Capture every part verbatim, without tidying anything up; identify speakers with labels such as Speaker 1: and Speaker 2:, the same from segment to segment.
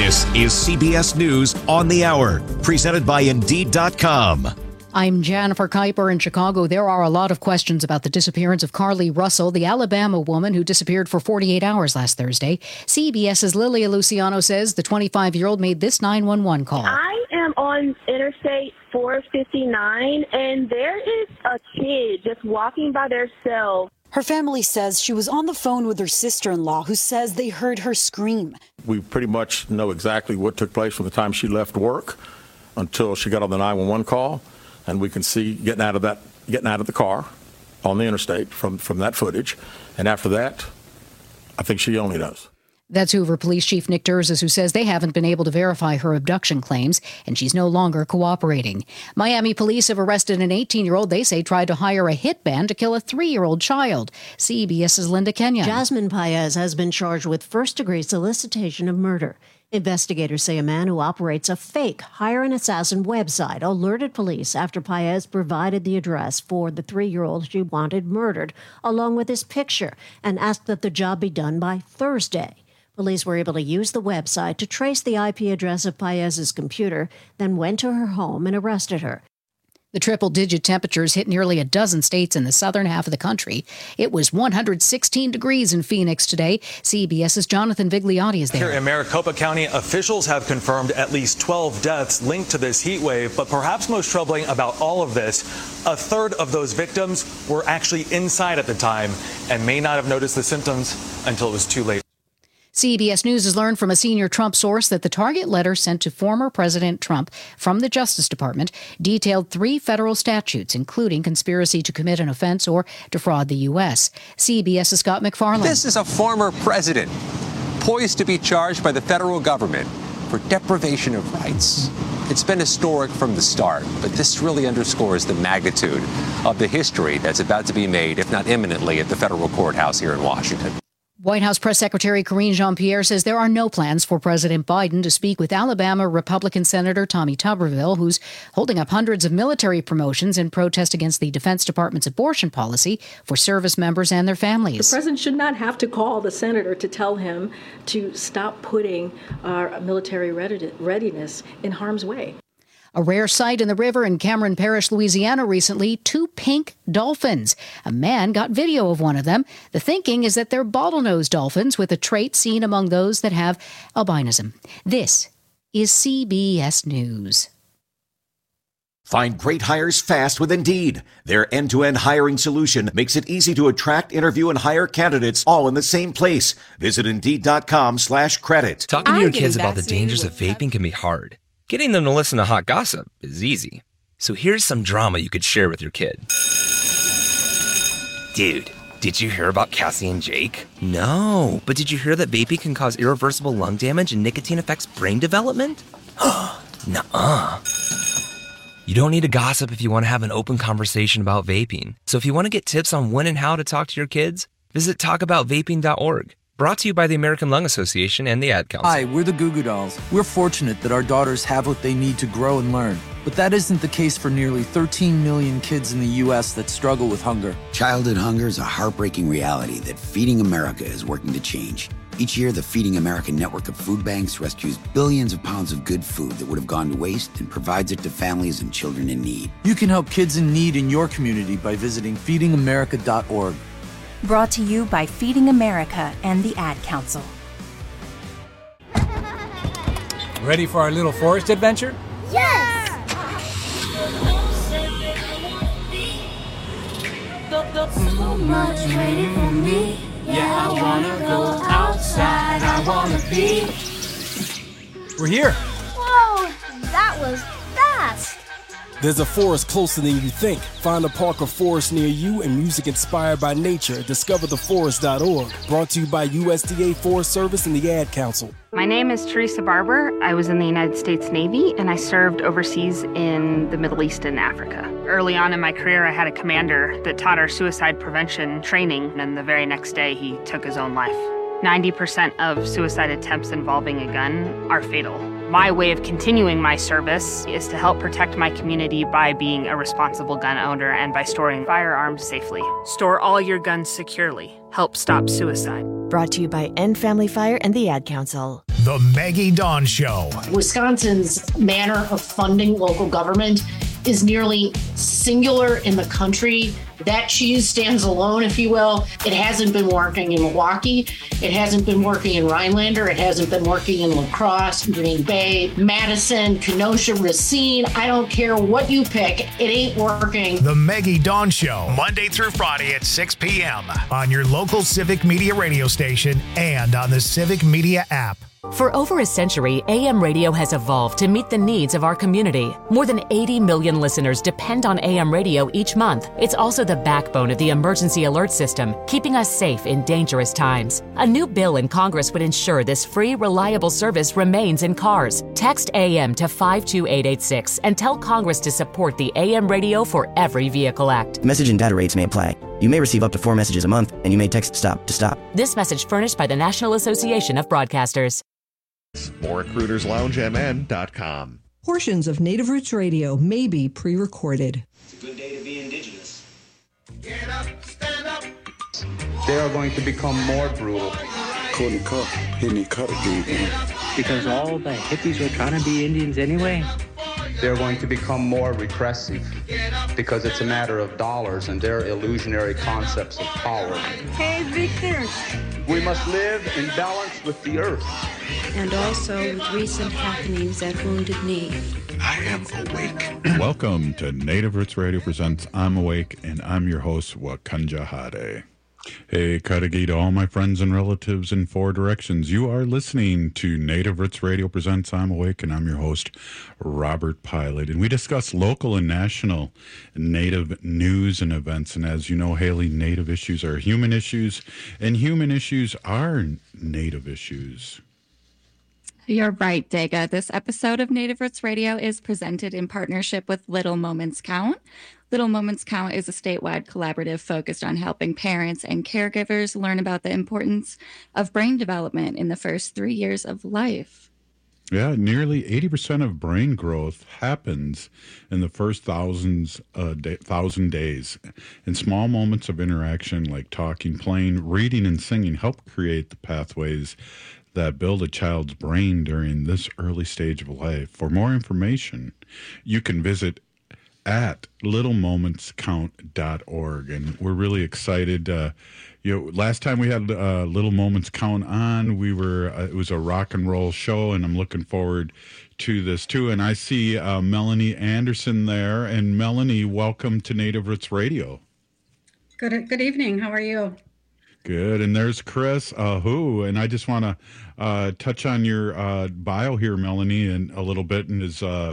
Speaker 1: This is C B S News on the Hour, presented by Indeed dot com.
Speaker 2: I'm Jennifer Kuiper in Chicago. There are a lot of questions about the disappearance of Carly Russell, the Alabama woman who disappeared for forty-eight hours last Thursday. CBS's Lilia Luciano says the twenty-five-year-old made this nine one one call.
Speaker 3: I am on Interstate four fifty-nine, and there is a kid just walking by themselves.
Speaker 4: Her family says she was on the phone with her sister-in-law, who says they heard her scream.
Speaker 5: We pretty much know exactly what took place from the time she left work until she got on the nine one one call. And we can see getting out of that, getting out of the car on the interstate from, from that footage. And after that, I think she only knows.
Speaker 2: That's Hoover Police Chief Nick Durzis, who says they haven't been able to verify her abduction claims, and she's no longer cooperating. Miami police have arrested an eighteen-year-old they say tried to hire a hitman to kill a three-year-old child. CBS's Linda Kenyon.
Speaker 6: Jasmine Paez has been charged with first-degree solicitation of murder. Investigators say a man who operates a fake hire an assassin website alerted police after Paez provided the address for the three-year-old she wanted murdered, along with his picture, and asked that the job be done by Thursday. Police were able to use the website to trace the I P address of Paez's computer, then went to her home and arrested her.
Speaker 2: The triple-digit temperatures hit nearly a dozen states in the southern half of the country. It was one hundred sixteen degrees in Phoenix today. CBS's Jonathan Vigliotti is there.
Speaker 7: Here in Maricopa County, officials have confirmed at least twelve deaths linked to this heat wave. But perhaps most troubling about all of this, a third of those victims were actually inside at the time and may not have noticed the symptoms until it was too late.
Speaker 2: C B S News has learned from a senior Trump source that the target letter sent to former President Trump from the Justice Department detailed three federal statutes, including conspiracy to commit an offense or defraud the U S. CBS's Scott McFarland.
Speaker 8: This is a former president poised to be charged by the federal government for deprivation of rights. It's been historic from the start, but this really underscores the magnitude of the history that's about to be made, if not imminently, at the federal courthouse here in Washington.
Speaker 2: White House Press Secretary Karine Jean-Pierre says there are no plans for President Biden to speak with Alabama Republican Senator Tommy Tuberville, who's holding up hundreds of military promotions in protest against the Defense Department's abortion policy for service members and their families.
Speaker 9: The president should not have to call the senator to tell him to stop putting our military readiness in harm's way.
Speaker 2: A rare sight in the river in Cameron Parish, Louisiana recently, two pink dolphins. A man got video of one of them. The thinking is that they're bottlenose dolphins with a trait seen among those that have albinism. This is C B S News.
Speaker 1: Find great hires fast with Indeed. Their end-to-end hiring solution makes it easy to attract, interview, and hire candidates all in the same place. Visit Indeed.com slash credit.
Speaker 10: Talking to your kids about the dangers of vaping can be hard. Getting them to listen to hot gossip is easy. So here's some drama you could share with your kid. Dude, did you hear about Cassie and Jake? No, but did you hear that vaping can cause irreversible lung damage and nicotine affects brain development? Nuh-uh. You don't need to gossip if you want to have an open conversation about vaping. So if you want to get tips on when and how to talk to your kids, visit talk about vaping dot org. Brought to you by the American Lung Association and the Ad Council.
Speaker 11: Hi, we're the Goo Goo Dolls. We're fortunate that our daughters have what they need to grow and learn. But that isn't the case for nearly thirteen million kids in the U S that struggle with hunger.
Speaker 12: Childhood hunger is a heartbreaking reality that Feeding America is working to change. Each year, the Feeding America network of food banks rescues billions of pounds of good food that would have gone to waste and provides it to families and children in need.
Speaker 11: You can help kids in need in your community by visiting feeding america dot org.
Speaker 13: Brought to you by Feeding America and the Ad Council.
Speaker 14: Ready for our little forest adventure?
Speaker 15: Yes!
Speaker 16: So much waiting for me. Yeah, I wanna go outside. I wanna be.
Speaker 14: We're here.
Speaker 15: Whoa, that was fast.
Speaker 17: There's a forest closer than you think. Find a park or forest near you and music inspired by nature at discover the forest dot org. Brought to you by U S D A Forest Service and the Ad Council.
Speaker 18: My name is Teresa Barber. I was in the United States Navy and I served overseas in the Middle East and Africa. Early on in my career, I had a commander that taught our suicide prevention training, and the very next day he took his own life. ninety percent of suicide attempts involving a gun are fatal. My way of continuing my service is to help protect my community by being a responsible gun owner and by storing firearms safely. Store all your guns securely. Help stop suicide.
Speaker 19: Brought to you by End Family Fire and the Ad Council. The Maggie Dawn Show.
Speaker 20: Wisconsin's manner of funding local government is nearly singular in the country. That cheese stands alone, if you will. It hasn't been working in Milwaukee. It hasn't been working in Rhinelander. It hasn't been working in La Crosse, Green Bay, Madison, Kenosha, Racine. I don't care what you pick. It ain't working.
Speaker 19: The Maggie Dawn Show, Monday through Friday at six p.m. on your local Civic Media radio station and on the Civic Media app.
Speaker 21: For over a century, A M radio has evolved to meet the needs of our community. More than eighty million listeners depend on A M radio each month. It's also the backbone of the emergency alert system, keeping us safe in dangerous times. A new bill in Congress would ensure this free, reliable service remains in cars. Text A M to five two eight eight six and tell Congress to support the A M Radio for Every Vehicle Act.
Speaker 22: Message and data rates may apply. You may receive up to four messages a month, and you may text STOP to stop.
Speaker 21: This message furnished by the National Association of Broadcasters.
Speaker 23: More at Recruiters Lounge M N dot com.
Speaker 24: Portions of Native Roots Radio may be pre-recorded.
Speaker 25: It's a good day to be indigenous.
Speaker 26: Get up, stand up.
Speaker 27: They are going to become more brutal.
Speaker 28: Couldn't cut, hitting cut again.
Speaker 29: Because all the hippies were trying to be Indians anyway.
Speaker 27: They're going to become more repressive because it's a matter of dollars and their illusionary concepts of power.
Speaker 30: Hey, Victor.
Speaker 27: We must live in balance with the earth.
Speaker 30: And also with recent happenings at Wounded Knee.
Speaker 28: I am awake.
Speaker 31: Welcome to Native Roots Radio presents I'm Awake, and I'm your host, Wakanja Hade. Hey, Kadagi to all my friends and relatives in four directions. You are listening to Native Roots Radio presents I'm Awake, and I'm your host, Robert Pilot. And we discuss local and national Native news and events. And as you know, Haley, Native issues are human issues, and human issues are Native issues.
Speaker 32: You're right, Dega. This episode of Native Roots Radio is presented in partnership with Little Moments Count. Little Moments Count is a statewide collaborative focused on helping parents and caregivers learn about the importance of brain development in the first three years of life.
Speaker 31: Yeah, nearly eighty percent of brain growth happens in the first thousands, uh, day, thousand days. And small moments of interaction like talking, playing, reading, and singing help create the pathways that build a child's brain during this early stage of life. For more information, you can visit at little moments count dot org. And we're really excited. Uh, you know, last time we had uh, Little Moments Count on, we were, uh, it was a rock and roll show, and I'm looking forward to this too. And I see uh, Melanie Anderson there. And Melanie, welcome to Native Roots Radio.
Speaker 33: Good, good evening. How are you?
Speaker 31: Good. And there's Chris, uh, who, and I just want to uh, touch on your uh, bio here, Melanie, and a little bit. And is uh,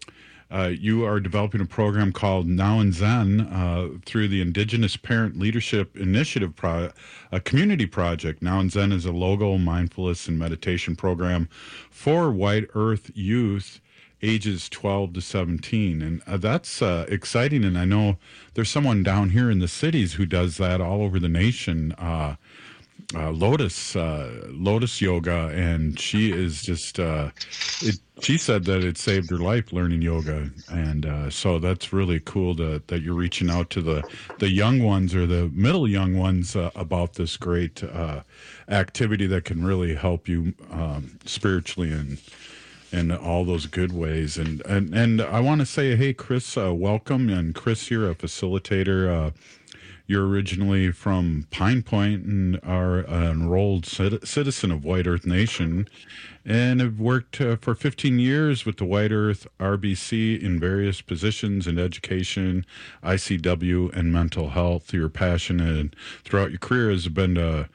Speaker 31: uh, you are developing a program called Now and Zen uh, through the Indigenous Parent Leadership Initiative, pro- a community project. Now and Zen is a logo, mindfulness, and meditation program for White Earth youth ages twelve to seventeen. And uh, that's uh, exciting. And I know there's someone down here in the cities who does that all over the nation, uh, uh, Lotus, uh, Lotus Yoga. And she is just, uh, it, she said that it saved her life learning yoga. And uh, so that's really cool to, that you're reaching out to the, the young ones or the middle young ones uh, about this great uh, activity that can really help you um, spiritually and in all those good ways. And and, and I want to say, hey, Chris, uh, welcome. And Chris, you're a facilitator. Uh, you're originally from Pine Point and are an enrolled cit- citizen of White Earth Nation and have worked uh, for fifteen years with the White Earth R B C in various positions in education, I C W, and mental health. Your passion and throughout your career has been to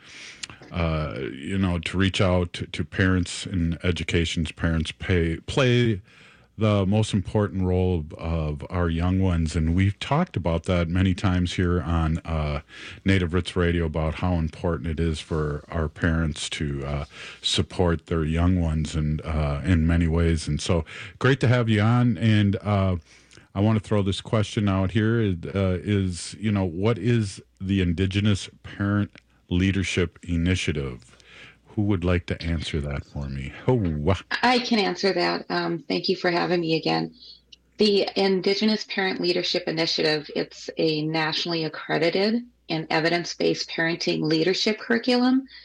Speaker 31: Uh, you know, to reach out to, to parents and education's parents pay, play the most important role of, of our young ones. And we've talked about that many times here on uh, Native Roots Radio about how important it is for our parents to uh, support their young ones and uh, in many ways. And so great to have you on. And uh, I want to throw this question out here uh, is, you know, what is the Indigenous Parent Leadership Initiative? Who would like to answer that for me? Oh,
Speaker 34: I can answer that. Um, thank you for having me again. The Indigenous Parent Leadership Initiative, it's a nationally accredited and evidence-based parenting leadership curriculum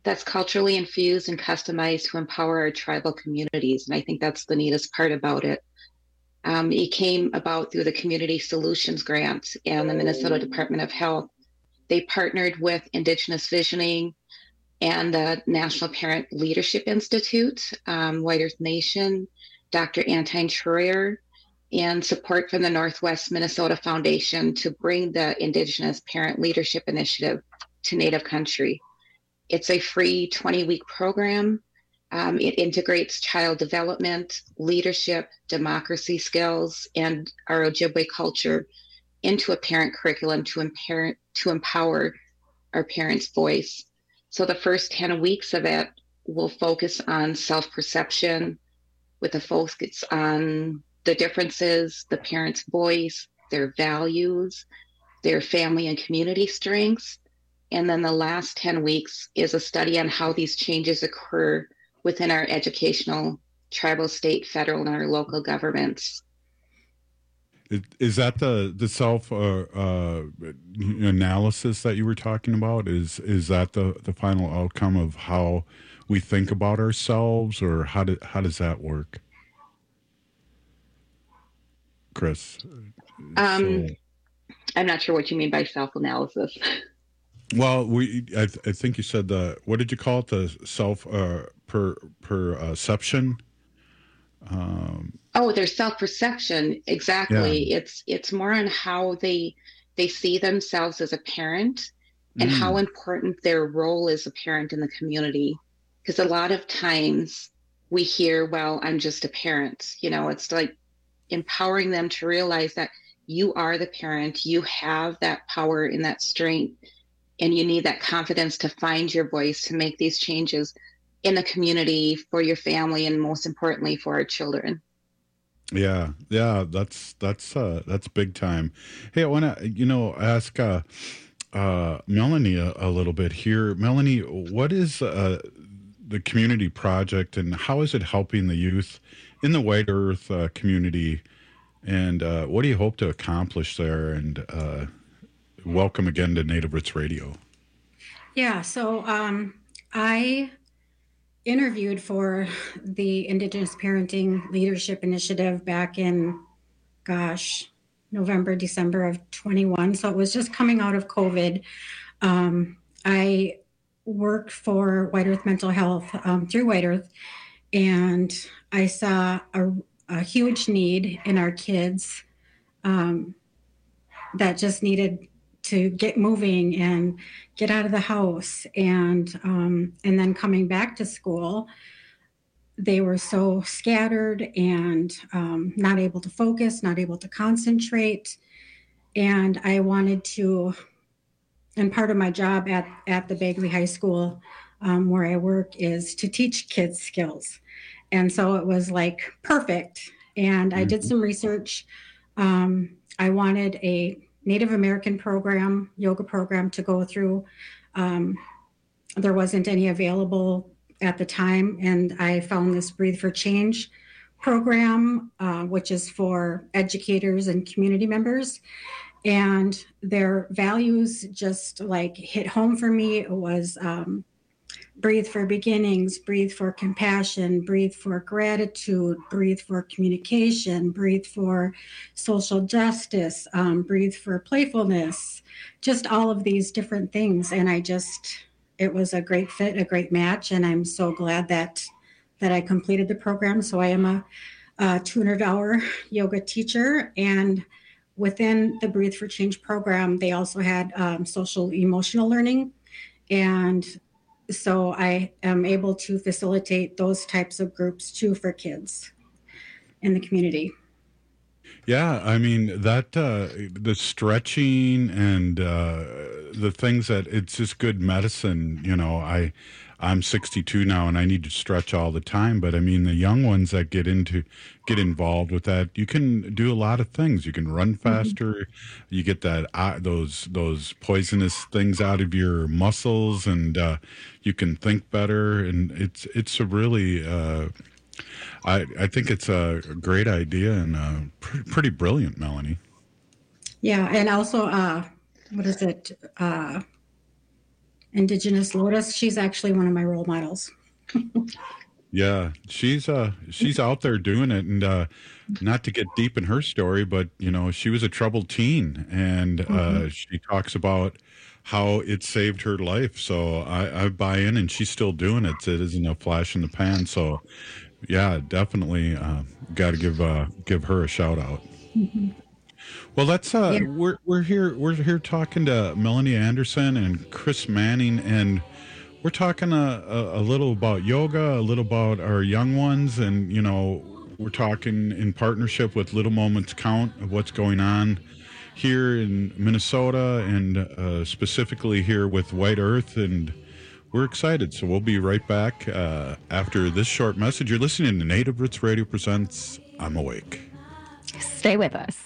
Speaker 34: that's culturally infused and customized to empower our tribal communities. And I think that's the neatest part about it. Um, it came about through the Community Solutions Grant and the Minnesota Department of Health. They partnered with Indigenous Visioning and the National Parent Leadership Institute, um, White Earth Nation, Doctor Antine Troyer, and support from the Northwest Minnesota Foundation to bring the Indigenous Parent Leadership Initiative to Native country. It's a free twenty-week program. Um, it integrates child development, leadership, democracy skills, and our Ojibwe culture into a parent curriculum to, impair, to empower our parents' voice. So the first ten weeks of it will focus on self-perception, with a focus on the differences, the parent's voice, their values, their family and community strengths. And then the last ten weeks is a study on how these changes occur within our educational, tribal, state, federal, and our local governments.
Speaker 31: Is that the the self uh, uh, analysis that you were talking about? Is is that the, the final outcome of how we think about ourselves, or how do, how does that work, Chris?
Speaker 34: Um,
Speaker 31: so,
Speaker 34: I'm not sure what you mean by self analysis.
Speaker 31: Well, we I, th- I think you said the what did you call it, the self uh, per perception. Um,
Speaker 34: oh, their self-perception. Exactly.
Speaker 31: Yeah.
Speaker 34: It's it's more on how they they see themselves as a parent and
Speaker 31: mm.
Speaker 34: how important their role as a parent in the community. Because a lot of times we hear, well, I'm just a parent. You know, it's like empowering them to realize that you are the parent, you have that power and that strength, and you need that confidence to find your voice, to make these changes in the community, for your family, and most importantly for our children.
Speaker 31: Yeah, yeah, that's that's uh, that's big time. Hey, I want to you know ask uh, uh, Melanie a, a little bit here. Melanie, what is uh, the community project, and how is it helping the youth in the White Earth uh, community? And uh, what do you hope to accomplish there? And uh, welcome again to Native Roots Radio.
Speaker 33: Yeah, so um, I interviewed for the Indigenous Parenting Leadership Initiative back in, gosh, November, December of twenty-one. So it was just coming out of COVID. Um, I worked for White Earth Mental Health um, through White Earth, and I saw a, a huge need in our kids um, that just needed to get moving and get out of the house. And um, and then coming back to school, they were so scattered and um, not able to focus, not able to concentrate. And I wanted to, and part of my job at, at the Bagley High School um, where I work is to teach kids skills. And so it was like perfect. And I did some research. Um, I wanted a Native American program, yoga program to go through. Um, there wasn't any available at the time. And I found this Breathe for Change program, uh, which is for educators and community members. And their values just like hit home for me. It was um, breathe for beginnings, breathe for compassion, breathe for gratitude, breathe for communication, breathe for social justice, um, breathe for playfulness, just all of these different things. And I just, it was a great fit, a great match. And I'm so glad that, that I completed the program. So I am a, a two hundred hour yoga teacher. And within the Breathe for Change program, they also had um, social emotional learning. And so I am able to facilitate those types of groups too for kids in the community.
Speaker 31: Yeah, I mean, that uh, the stretching and uh, the things that it's just good medicine. You know, I, I'm sixty-two now and I need to stretch all the time. But I mean, the young ones that get into, get involved with that, you can do a lot of things. You can run faster. Mm-hmm. You get that, uh, those, those poisonous things out of your muscles, and uh, you can think better. And it's, it's a really, uh, I, I think it's a great idea and uh, pr- pretty brilliant, Melanie.
Speaker 33: Yeah. And also, uh, what is it? Uh, Indigenous Lotus. She's actually one of my role models.
Speaker 31: Yeah, she's uh she's out there doing it, and uh, not to get deep in her story, but you know, she was a troubled teen, and mm-hmm. uh, she talks about how it saved her life. So I, I buy in, and she's still doing it. It isn't a flash in the pan. So yeah, definitely uh, got to give uh, give her a shout out. Mm-hmm. Well, that's uh, yeah. we're we're here we're here talking to Melanie Anderson and Chris Manning, and we're talking a, a, a little about yoga, a little about our young ones, and, you know, we're talking in partnership with Little Moments Count of what's going on here in Minnesota, and uh, specifically here with White Earth, and we're excited. So we'll be right back uh, after this short message. You're listening to Native Roots Radio Presents I'm Awake.
Speaker 32: Stay with us.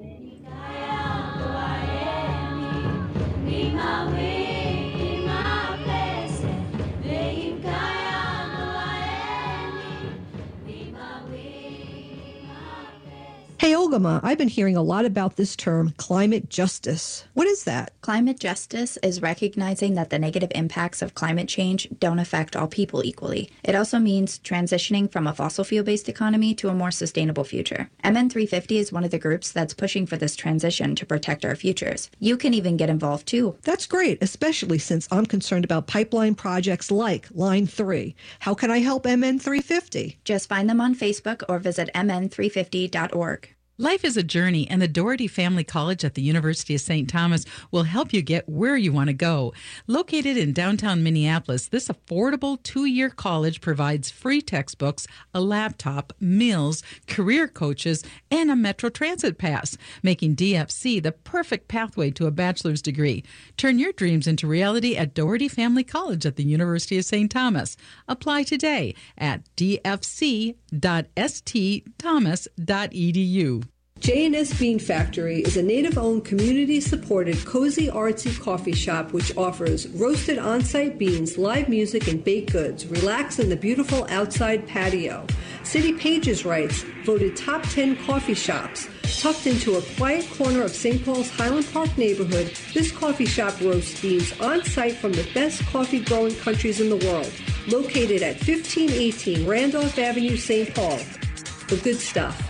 Speaker 24: Hey, Ogama, I've been hearing a lot about this term, climate justice. What is that?
Speaker 1: Climate justice is recognizing that the negative impacts of climate change don't affect all people equally. It also means transitioning from a fossil fuel-based economy to a more sustainable future. M N three fifty is one of the groups that's pushing for this transition to protect our futures. You can even get involved too.
Speaker 24: That's great, especially since I'm concerned about pipeline projects like Line three. How can I help M N three fifty?
Speaker 1: Just find them on Facebook or visit m n three fifty dot org.
Speaker 2: Life is a journey, and the Doherty Family College at the University of Saint Thomas will help you get where you want to go. Located in downtown Minneapolis, this affordable two-year college provides free textbooks, a laptop, meals, career coaches, and a Metro Transit pass, making D F C the perfect pathway to a bachelor's degree. Turn your dreams into reality at Doherty Family College at the University of Saint Thomas. Apply today at d f c dot s t thomas dot e d u.
Speaker 24: J and S Bean Factory is a native-owned, community-supported, cozy, artsy coffee shop which offers roasted on-site beans, live music, and baked goods. Relax in the beautiful outside patio. City Pages writes, voted top ten coffee shops. Tucked into a quiet corner of Saint Paul's Highland Park neighborhood, this coffee shop roasts beans on-site from the best coffee-growing countries in the world. Located at fifteen eighteen Randolph Avenue, Saint Paul. The good stuff.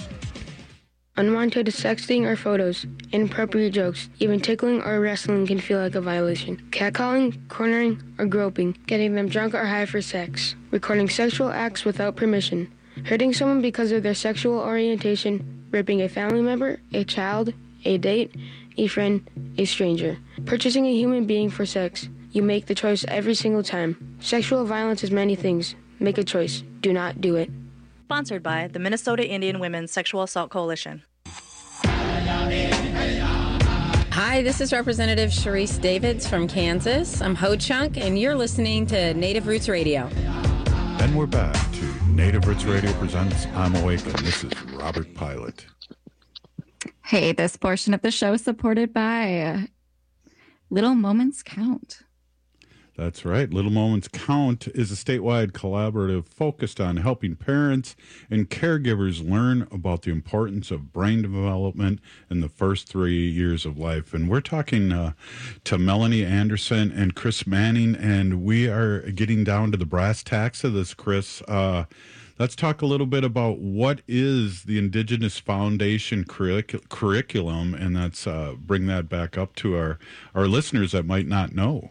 Speaker 3: Unwanted sexting or photos, inappropriate jokes, even tickling or wrestling can feel like a violation. Catcalling, cornering, or groping, getting them drunk or high for sex, recording sexual acts without permission, hurting someone because of their sexual orientation, raping a family member, a child, a date, a friend, a stranger, purchasing a human being for sex. You make the choice every single time. Sexual violence is many things. Make a choice. Do not do it.
Speaker 4: Sponsored by the Minnesota Indian Women's Sexual Assault Coalition.
Speaker 5: Hi, this is Representative Sharice Davids from Kansas. I'm Ho Chunk, and you're listening to Native Roots Radio.
Speaker 31: And we're back to Native Roots Radio presents I'm Awake, and this is Robert Pilot.
Speaker 32: Hey, this portion of the show is supported by Little Moments Count.
Speaker 31: That's right. Little Moments Count is a statewide collaborative focused on helping parents and caregivers learn about the importance of brain development in the first three years of life. And we're talking uh, to Melanie Anderson and Chris Manning, and we are getting down to the brass tacks of this, Chris. Uh, let's talk a little bit about what is the Indigenous Foundation curric- curriculum, and that's uh, bring that back up to our, our listeners that might not know.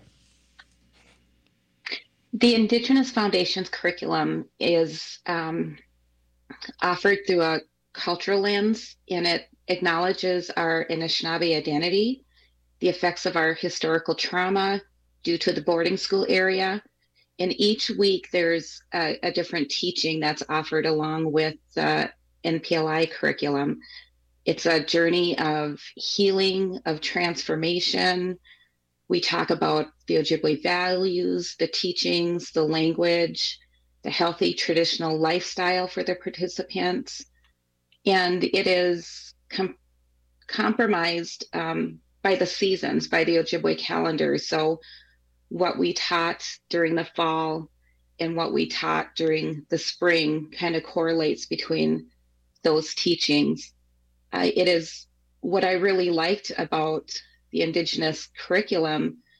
Speaker 34: The Indigenous Foundation's curriculum is um, offered through a cultural lens, and it acknowledges our Anishinaabe identity, the effects of our historical trauma due to the boarding school area. And each week there's a, a different teaching that's offered along with the N P L I curriculum. It's a journey of healing, of transformation. We talk about the Ojibwe values, the teachings, the language, the healthy traditional lifestyle for the participants. And it is com- compromised um, by the seasons, by the Ojibwe calendar. So what we taught during the fall and what we taught during the spring kind of correlates between those teachings. Uh, it is what I really liked about the Indigenous curriculum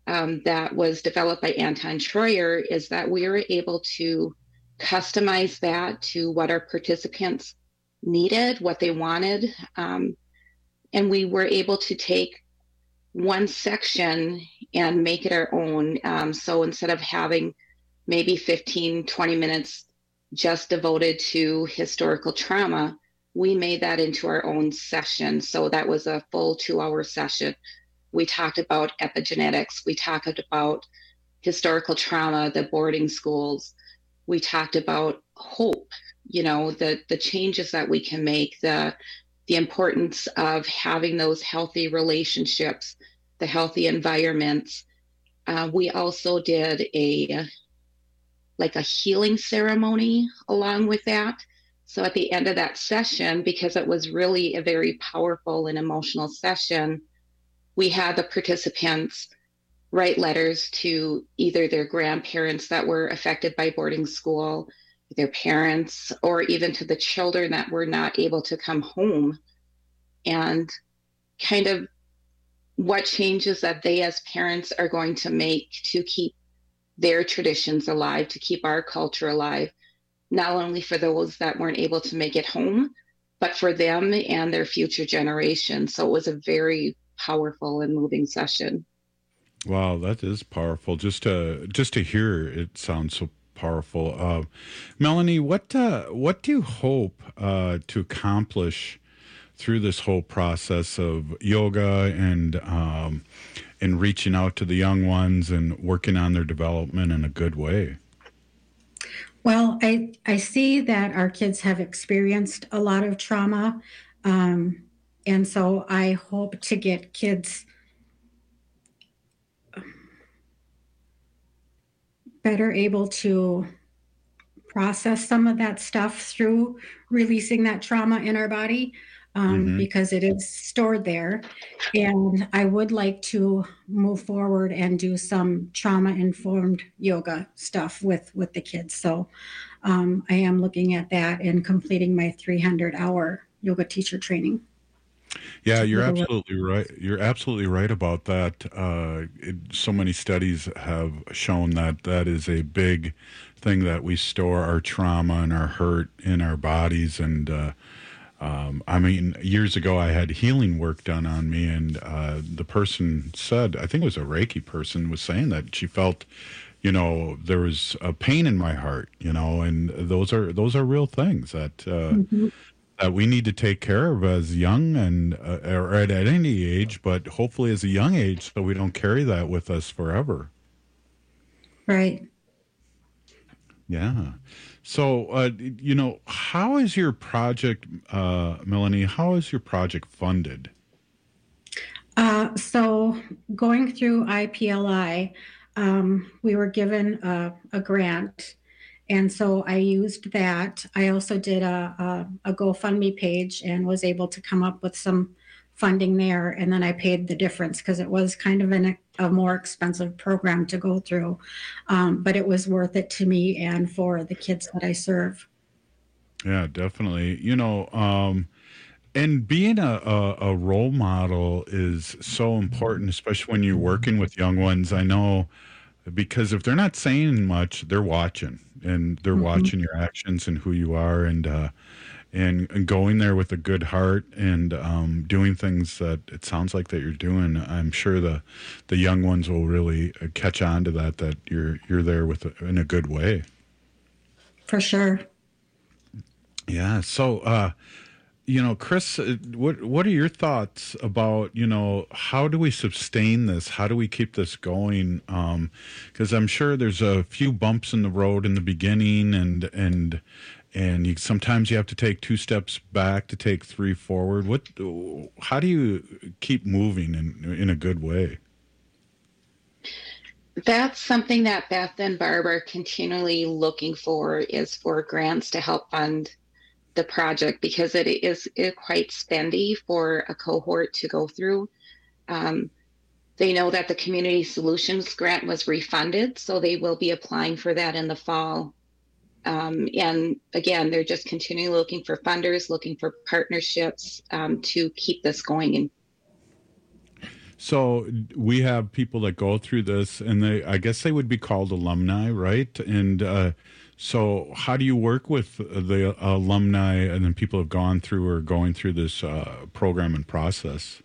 Speaker 34: um, that was developed by Anton Troyer is that we were able to customize that to what our participants needed, what they wanted. Um, and we were able to take one section and make it our own. Um, so instead of having maybe fifteen, twenty minutes just devoted to historical trauma, we made that into our own session. So that was a full two hour session. We talked about epigenetics. We talked about historical trauma, the boarding schools. We talked about hope, you know, the, the changes that we can make, the, the importance of having those healthy relationships, the healthy environments. Uh, we also did a, like a healing ceremony along with that. So at the end of that session, because it was really a very powerful and emotional session, we had the participants write letters to either their grandparents that were affected by boarding school, their parents, or even to the children that were not able to come home, and kind of what changes that they as parents are going to make to keep their traditions alive, to keep our culture alive, not only for those that weren't able to make it home, but for them and their future generations. So it was a very powerful and moving session.
Speaker 31: Wow, that is powerful. Just to just to hear it sounds so powerful. Uh, Melanie, what uh, what do you hope uh, to accomplish through this whole process of yoga and um, and reaching out to the young ones and working on their development in a good way?
Speaker 33: Well, I I see that our kids have experienced a lot of trauma, um, and so I hope to get kids better able to process some of that stuff through releasing that trauma in our body, um, mm-hmm. because it is stored there. And I would like to move forward and do some trauma-informed yoga stuff with, with the kids. So um, I am looking at that and completing my three hundred hour yoga teacher training.
Speaker 31: Yeah, you're absolutely right. You're absolutely right about that. Uh, it, so many studies have shown that that is a big thing, that we store our trauma and our hurt in our bodies. And uh, um, I mean, years ago, I had healing work done on me, and uh, the person said, I think it was a Reiki person, was saying that she felt, you know, there was a pain in my heart, you know, and those are those are real things that. Uh, mm-hmm. that we need to take care of as young and uh, or at, at any age, but hopefully as a young age, so we don't carry that with us forever.
Speaker 33: Right.
Speaker 31: Yeah. So, uh, you know, how is your project, uh, Melanie, how is your project funded?
Speaker 33: Uh, so going through I P L I, um, we were given a, a grant. And so I used that. I also did a, a, a GoFundMe page and was able to come up with some funding there. And then I paid the difference because it was kind of an, a more expensive program to go through. Um, but it was worth it to me and for the kids that I serve.
Speaker 31: Yeah, definitely. You know, um, and being a, a, a role model is so important, especially when you're working with young ones. I know, because if they're not saying much, they're watching. And they're mm-hmm. watching your actions and who you are, and uh, and, and going there with a good heart and um, doing things that it sounds like that you're doing. I'm sure the the young ones will really catch on to that. That you're you're there with a, in a good way.
Speaker 33: For sure.
Speaker 31: Yeah. So, uh, you know, Chris, what what are your thoughts about, you know, how do we sustain this? How do we keep this going? Because um, I'm sure there's a few bumps in the road in the beginning, and and and you, sometimes you have to take two steps back to take three forward. What? How do you keep moving in in a good way?
Speaker 34: That's something that Beth and Barb are continually looking for, is for grants to help fund the project, because it is it quite spendy for a cohort to go through. Um, they know that the Community Solutions Grant was refunded, so they will be applying for that in the fall. Um, and again, they're just continually looking for funders, looking for partnerships um, to keep this going. And
Speaker 31: So we have people that go through this, and they, I guess they would be called alumni, right? And uh, so how do you work with the alumni and then people have gone through or going through this uh, program and process?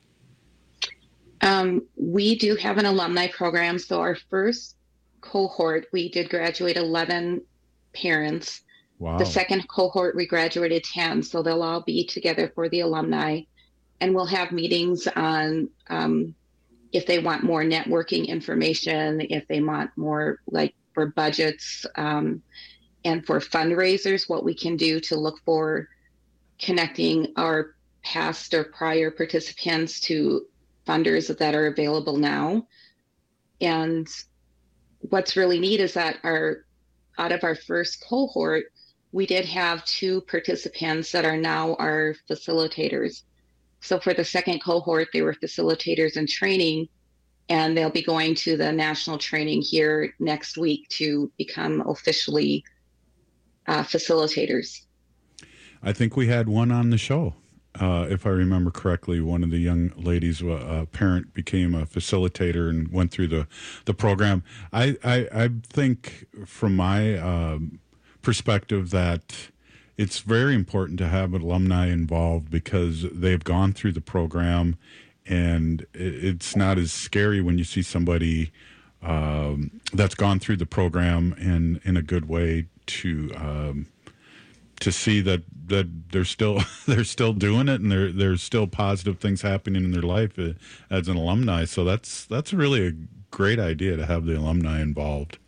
Speaker 34: Um, we do have an alumni program. So our first cohort, we did graduate eleven parents.
Speaker 31: Wow.
Speaker 34: The second cohort, we graduated ten. So they'll all be together for the alumni. And we'll have meetings on um, if they want more networking information, if they want more like for budgets um, and for fundraisers, what we can do to look for connecting our past or prior participants to funders that are available now. And what's really neat is that our out of our first cohort, we did have two participants that are now our facilitators. So for the second cohort, they were facilitators in training, and they'll be going to the national training here next week to become officially uh, facilitators.
Speaker 31: I think we had one on the show, uh, if I remember correctly. One of the young ladies, a uh, parent, became a facilitator and went through the, the program. I, I, I think from my um, perspective that it's very important to have alumni involved because they've gone through the program, and it's not as scary when you see somebody um, that's gone through the program in, in a good way to um, to see that, that they're still they're still doing it, and there there's still positive things happening in their life as an alumni. So that's that's really a great idea to have the alumni involved.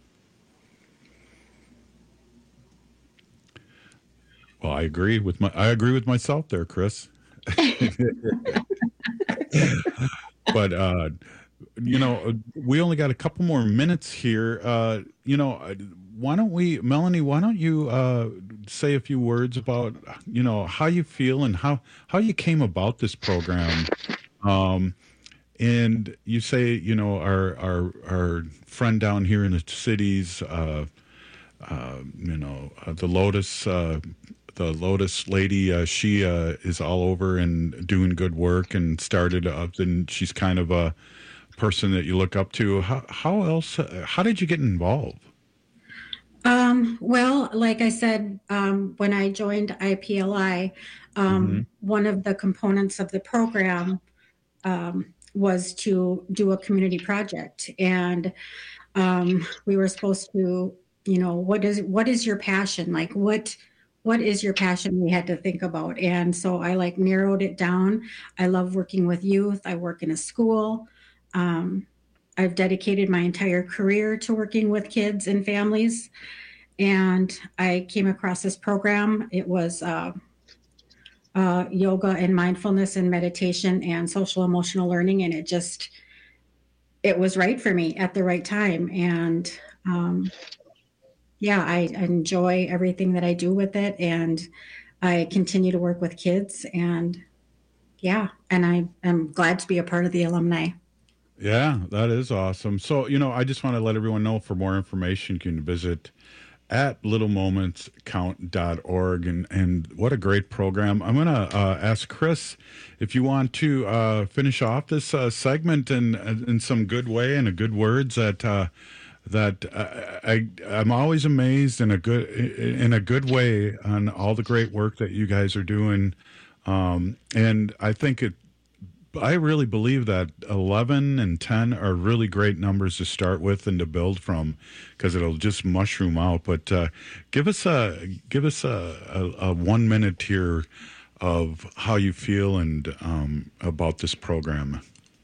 Speaker 31: Well, I agree with my. I agree with myself there, Chris. But uh, you know, we only got a couple more minutes here. Uh, you know, why don't we, Melanie? Why don't you uh, say a few words about you know how you feel and how how you came about this program? Um, and you say you know our our our friend down here in the cities, uh, uh, you know, uh, the Lotus. Uh, The Lotus lady, uh, she uh, is all over and doing good work and started up, and she's kind of a person that you look up to. How, how else, uh, how did you get involved?
Speaker 33: Um, well, like I said, um, when I joined I P L I, um, mm-hmm. one of the components of the program um, was to do a community project. And um, we were supposed to, you know, what is what is your passion? Like, what What is your passion? We had to think about. And so I like narrowed it down. I love working with youth. I work in a school. Um, I've dedicated my entire career to working with kids and families. And I came across this program. It was uh, uh, yoga and mindfulness and meditation and social emotional learning. And it just, it was right for me at the right time. And um, yeah, I enjoy everything that I do with it, and I continue to work with kids, and yeah, and I am glad to be a part of the alumni.
Speaker 31: Yeah, that is awesome. So, you know, I just want to let everyone know for more information, you can visit at little moments count dot org, and, and what a great program. I'm going to uh, ask Chris if you want to uh, finish off this uh, segment in, in some good way and a good words that uh, that uh, I, I'm always amazed in a good in a good way on all the great work that you guys are doing, um, and I think it. I really believe that eleven and ten are really great numbers to start with and to build from, because it'll just mushroom out. But uh, give us a give us a, a, a one minute here of how you feel and um, about this program.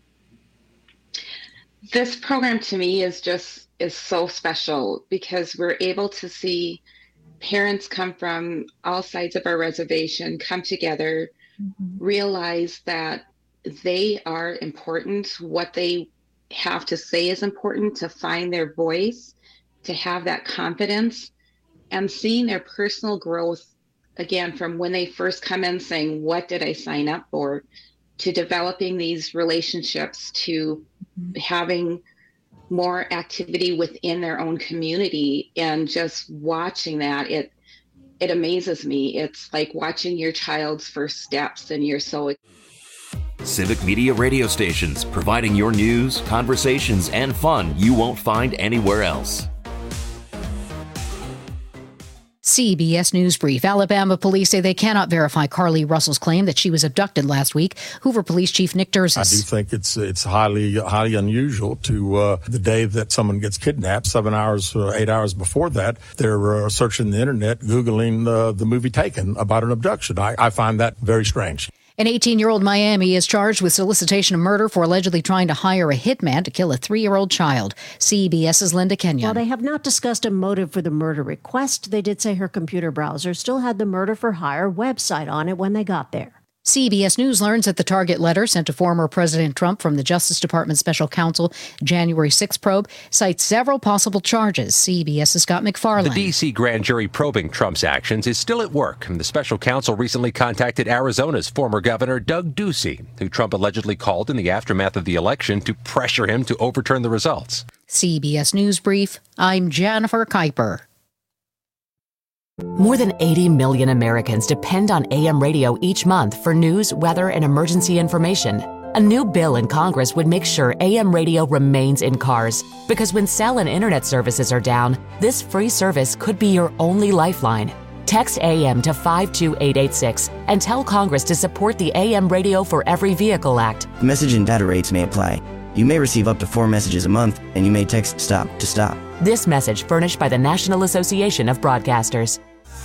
Speaker 34: This program to me is just is so special because we're able to see parents come from all sides of our reservation, come together, mm-hmm. realize that they are important. What they have to say is important, to find their voice, to have that confidence, and seeing their personal growth, again, from when they first come in saying, what did I sign up for, to developing these relationships, to mm-hmm. having more activity within their own community, and just watching that, it it amazes me. It's like watching your child's first steps, and you're so
Speaker 6: Civic Media radio stations, providing your news, conversations, and fun you won't find anywhere else.
Speaker 7: C B S News Brief. Alabama police say they cannot verify Carly Russell's claim that she was abducted last week. Hoover Police Chief Nick Durzis.
Speaker 8: I do think it's it's highly highly unusual to uh, the day that someone gets kidnapped, seven hours, uh, eight hours before that, they're uh, searching the internet, Googling uh, the movie Taken about an abduction. I, I find that very strange.
Speaker 7: An eighteen-year-old Miami is charged with solicitation of murder for allegedly trying to hire a hitman to kill a three-year-old child. CBS's Linda Kenyon.
Speaker 9: While they have not discussed a motive for the murder request, they did say her computer browser still had the murder for hire website on it when they got there.
Speaker 7: C B S News learns that the target letter sent to former President Trump from the Justice Department Special Counsel January sixth probe cites several possible charges. CBS's Scott McFarlane.
Speaker 10: The D C grand jury probing Trump's actions is still at work. The special counsel recently contacted Arizona's former governor Doug Ducey, who Trump allegedly called in the aftermath of the election to pressure him to overturn the results.
Speaker 7: C B S News Brief. I'm Jennifer Kuiper.
Speaker 21: More than eighty million Americans depend on A M radio each month for news, weather, and emergency information. A new bill in Congress would make sure A M radio remains in cars, because when cell and internet services are down, this free service could be your only lifeline. Text A M to five two eight eight six and tell Congress to support the A M Radio for Every Vehicle Act.
Speaker 22: Message and data rates may apply. You may receive up to four messages a month, and you may text STOP to STOP.
Speaker 21: This message furnished by the National Association of Broadcasters.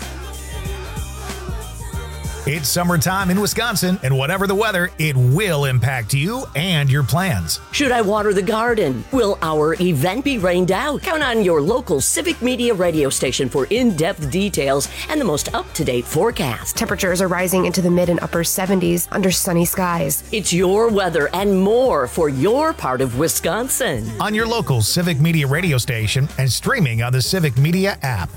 Speaker 19: It's summertime in Wisconsin, and whatever the weather, it will impact you and your plans.
Speaker 11: Should I water the garden? Will our event be rained out? Count on your local Civic Media radio station for in-depth details and the most up-to-date forecast.
Speaker 12: Temperatures are rising into the mid and upper seventies under sunny skies.
Speaker 11: It's your weather and more for your part of Wisconsin.
Speaker 19: On your local Civic Media radio station and streaming on the Civic Media app.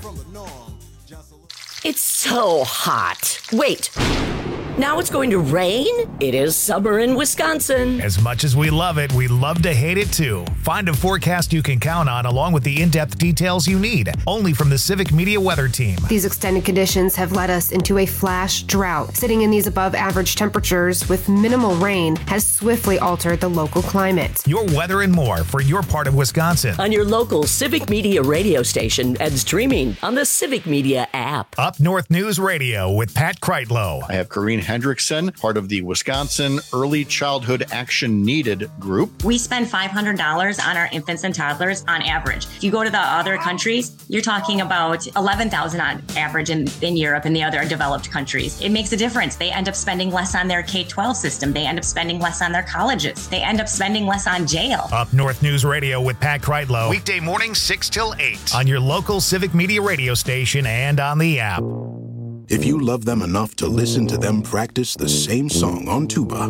Speaker 11: It's so hot. Wait. Now it's going to rain? It is summer in Wisconsin.
Speaker 19: As much as we love it, we love to hate it too. Find a forecast you can count on along with the in-depth details you need. Only from the Civic Media Weather Team.
Speaker 12: These extended conditions have led us into a flash drought. Sitting in these above average temperatures with minimal rain has swiftly altered the local climate.
Speaker 19: Your weather and more for your part of Wisconsin.
Speaker 11: On your local Civic Media radio station and streaming on the Civic Media app.
Speaker 19: Up North News Radio with Pat Kreitlow.
Speaker 13: I have Corrine Hendrickson, part of the Wisconsin Early Childhood Action Needed group.
Speaker 14: We spend five hundred dollars on our infants and toddlers on average. If you go to the other countries, you're talking about eleven thousand dollars on average in, in Europe and the other developed countries. It makes a difference. They end up spending less on their K twelve system. They end up spending less on their colleges. They end up spending less on jail.
Speaker 19: Up North News Radio with Pat Kreitlow. Weekday mornings six till eight on your local Civic Media radio station and on the app.
Speaker 28: If you love them enough to listen to them practice the same song on tuba,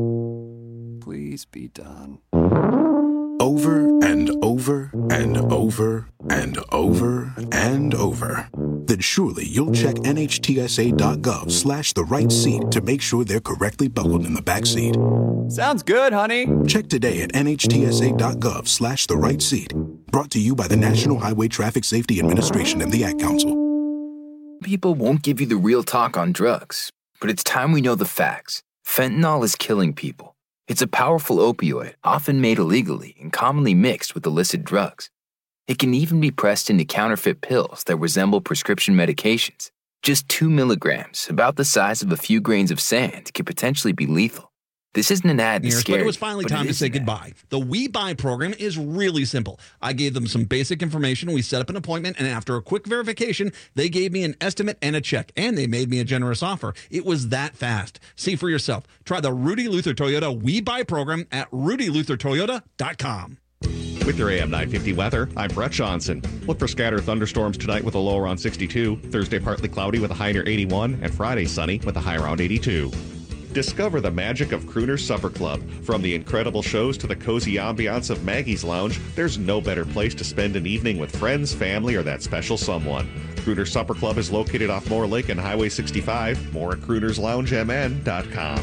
Speaker 15: please be done.
Speaker 28: Over and over and over and over and over, then surely you'll check nhtsa.gov slash the right seat to make sure they're correctly buckled in the back seat.
Speaker 15: Sounds good, honey.
Speaker 28: Check today at nhtsa.gov slash the right seat. Brought to you by the National Highway Traffic Safety Administration and the Ad Council.
Speaker 15: People won't give you the real talk on drugs, but it's time we know the facts. Fentanyl is killing people. It's a powerful opioid, often made illegally and commonly mixed with illicit drugs. It can even be pressed into counterfeit pills that resemble prescription medications. Just two milligrams, about the size of a few grains of sand, could potentially be lethal. This isn't an ad to scare you,
Speaker 16: but it was finally time to say goodbye. The We Buy program is really simple. I gave them some basic information. We set up an appointment, and after a quick verification, they gave me an estimate and a check, and they made me a generous offer. It was that fast. See for yourself. Try the Rudy Luther Toyota We Buy program at rudy luther toyota dot com.
Speaker 23: With your A M nine fifty weather, I'm Brett Johnson. Look for scattered thunderstorms tonight with a low around sixty-two. Thursday partly cloudy with a high near eighty-one, and Friday sunny with a high around eighty-two. Discover the magic of Crooner's Supper Club. From the incredible shows to the cozy ambiance of Maggie's Lounge, there's no better place to spend an evening with friends, family, or that special someone. Crooner's Supper Club is located off Moore Lake and Highway sixty-five. More at crooners lounge m n dot com.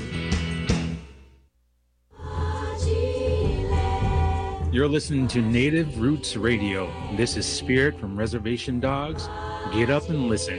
Speaker 17: You're listening to Native Roots Radio. This is Spirit from Reservation Dogs. Get up and listen.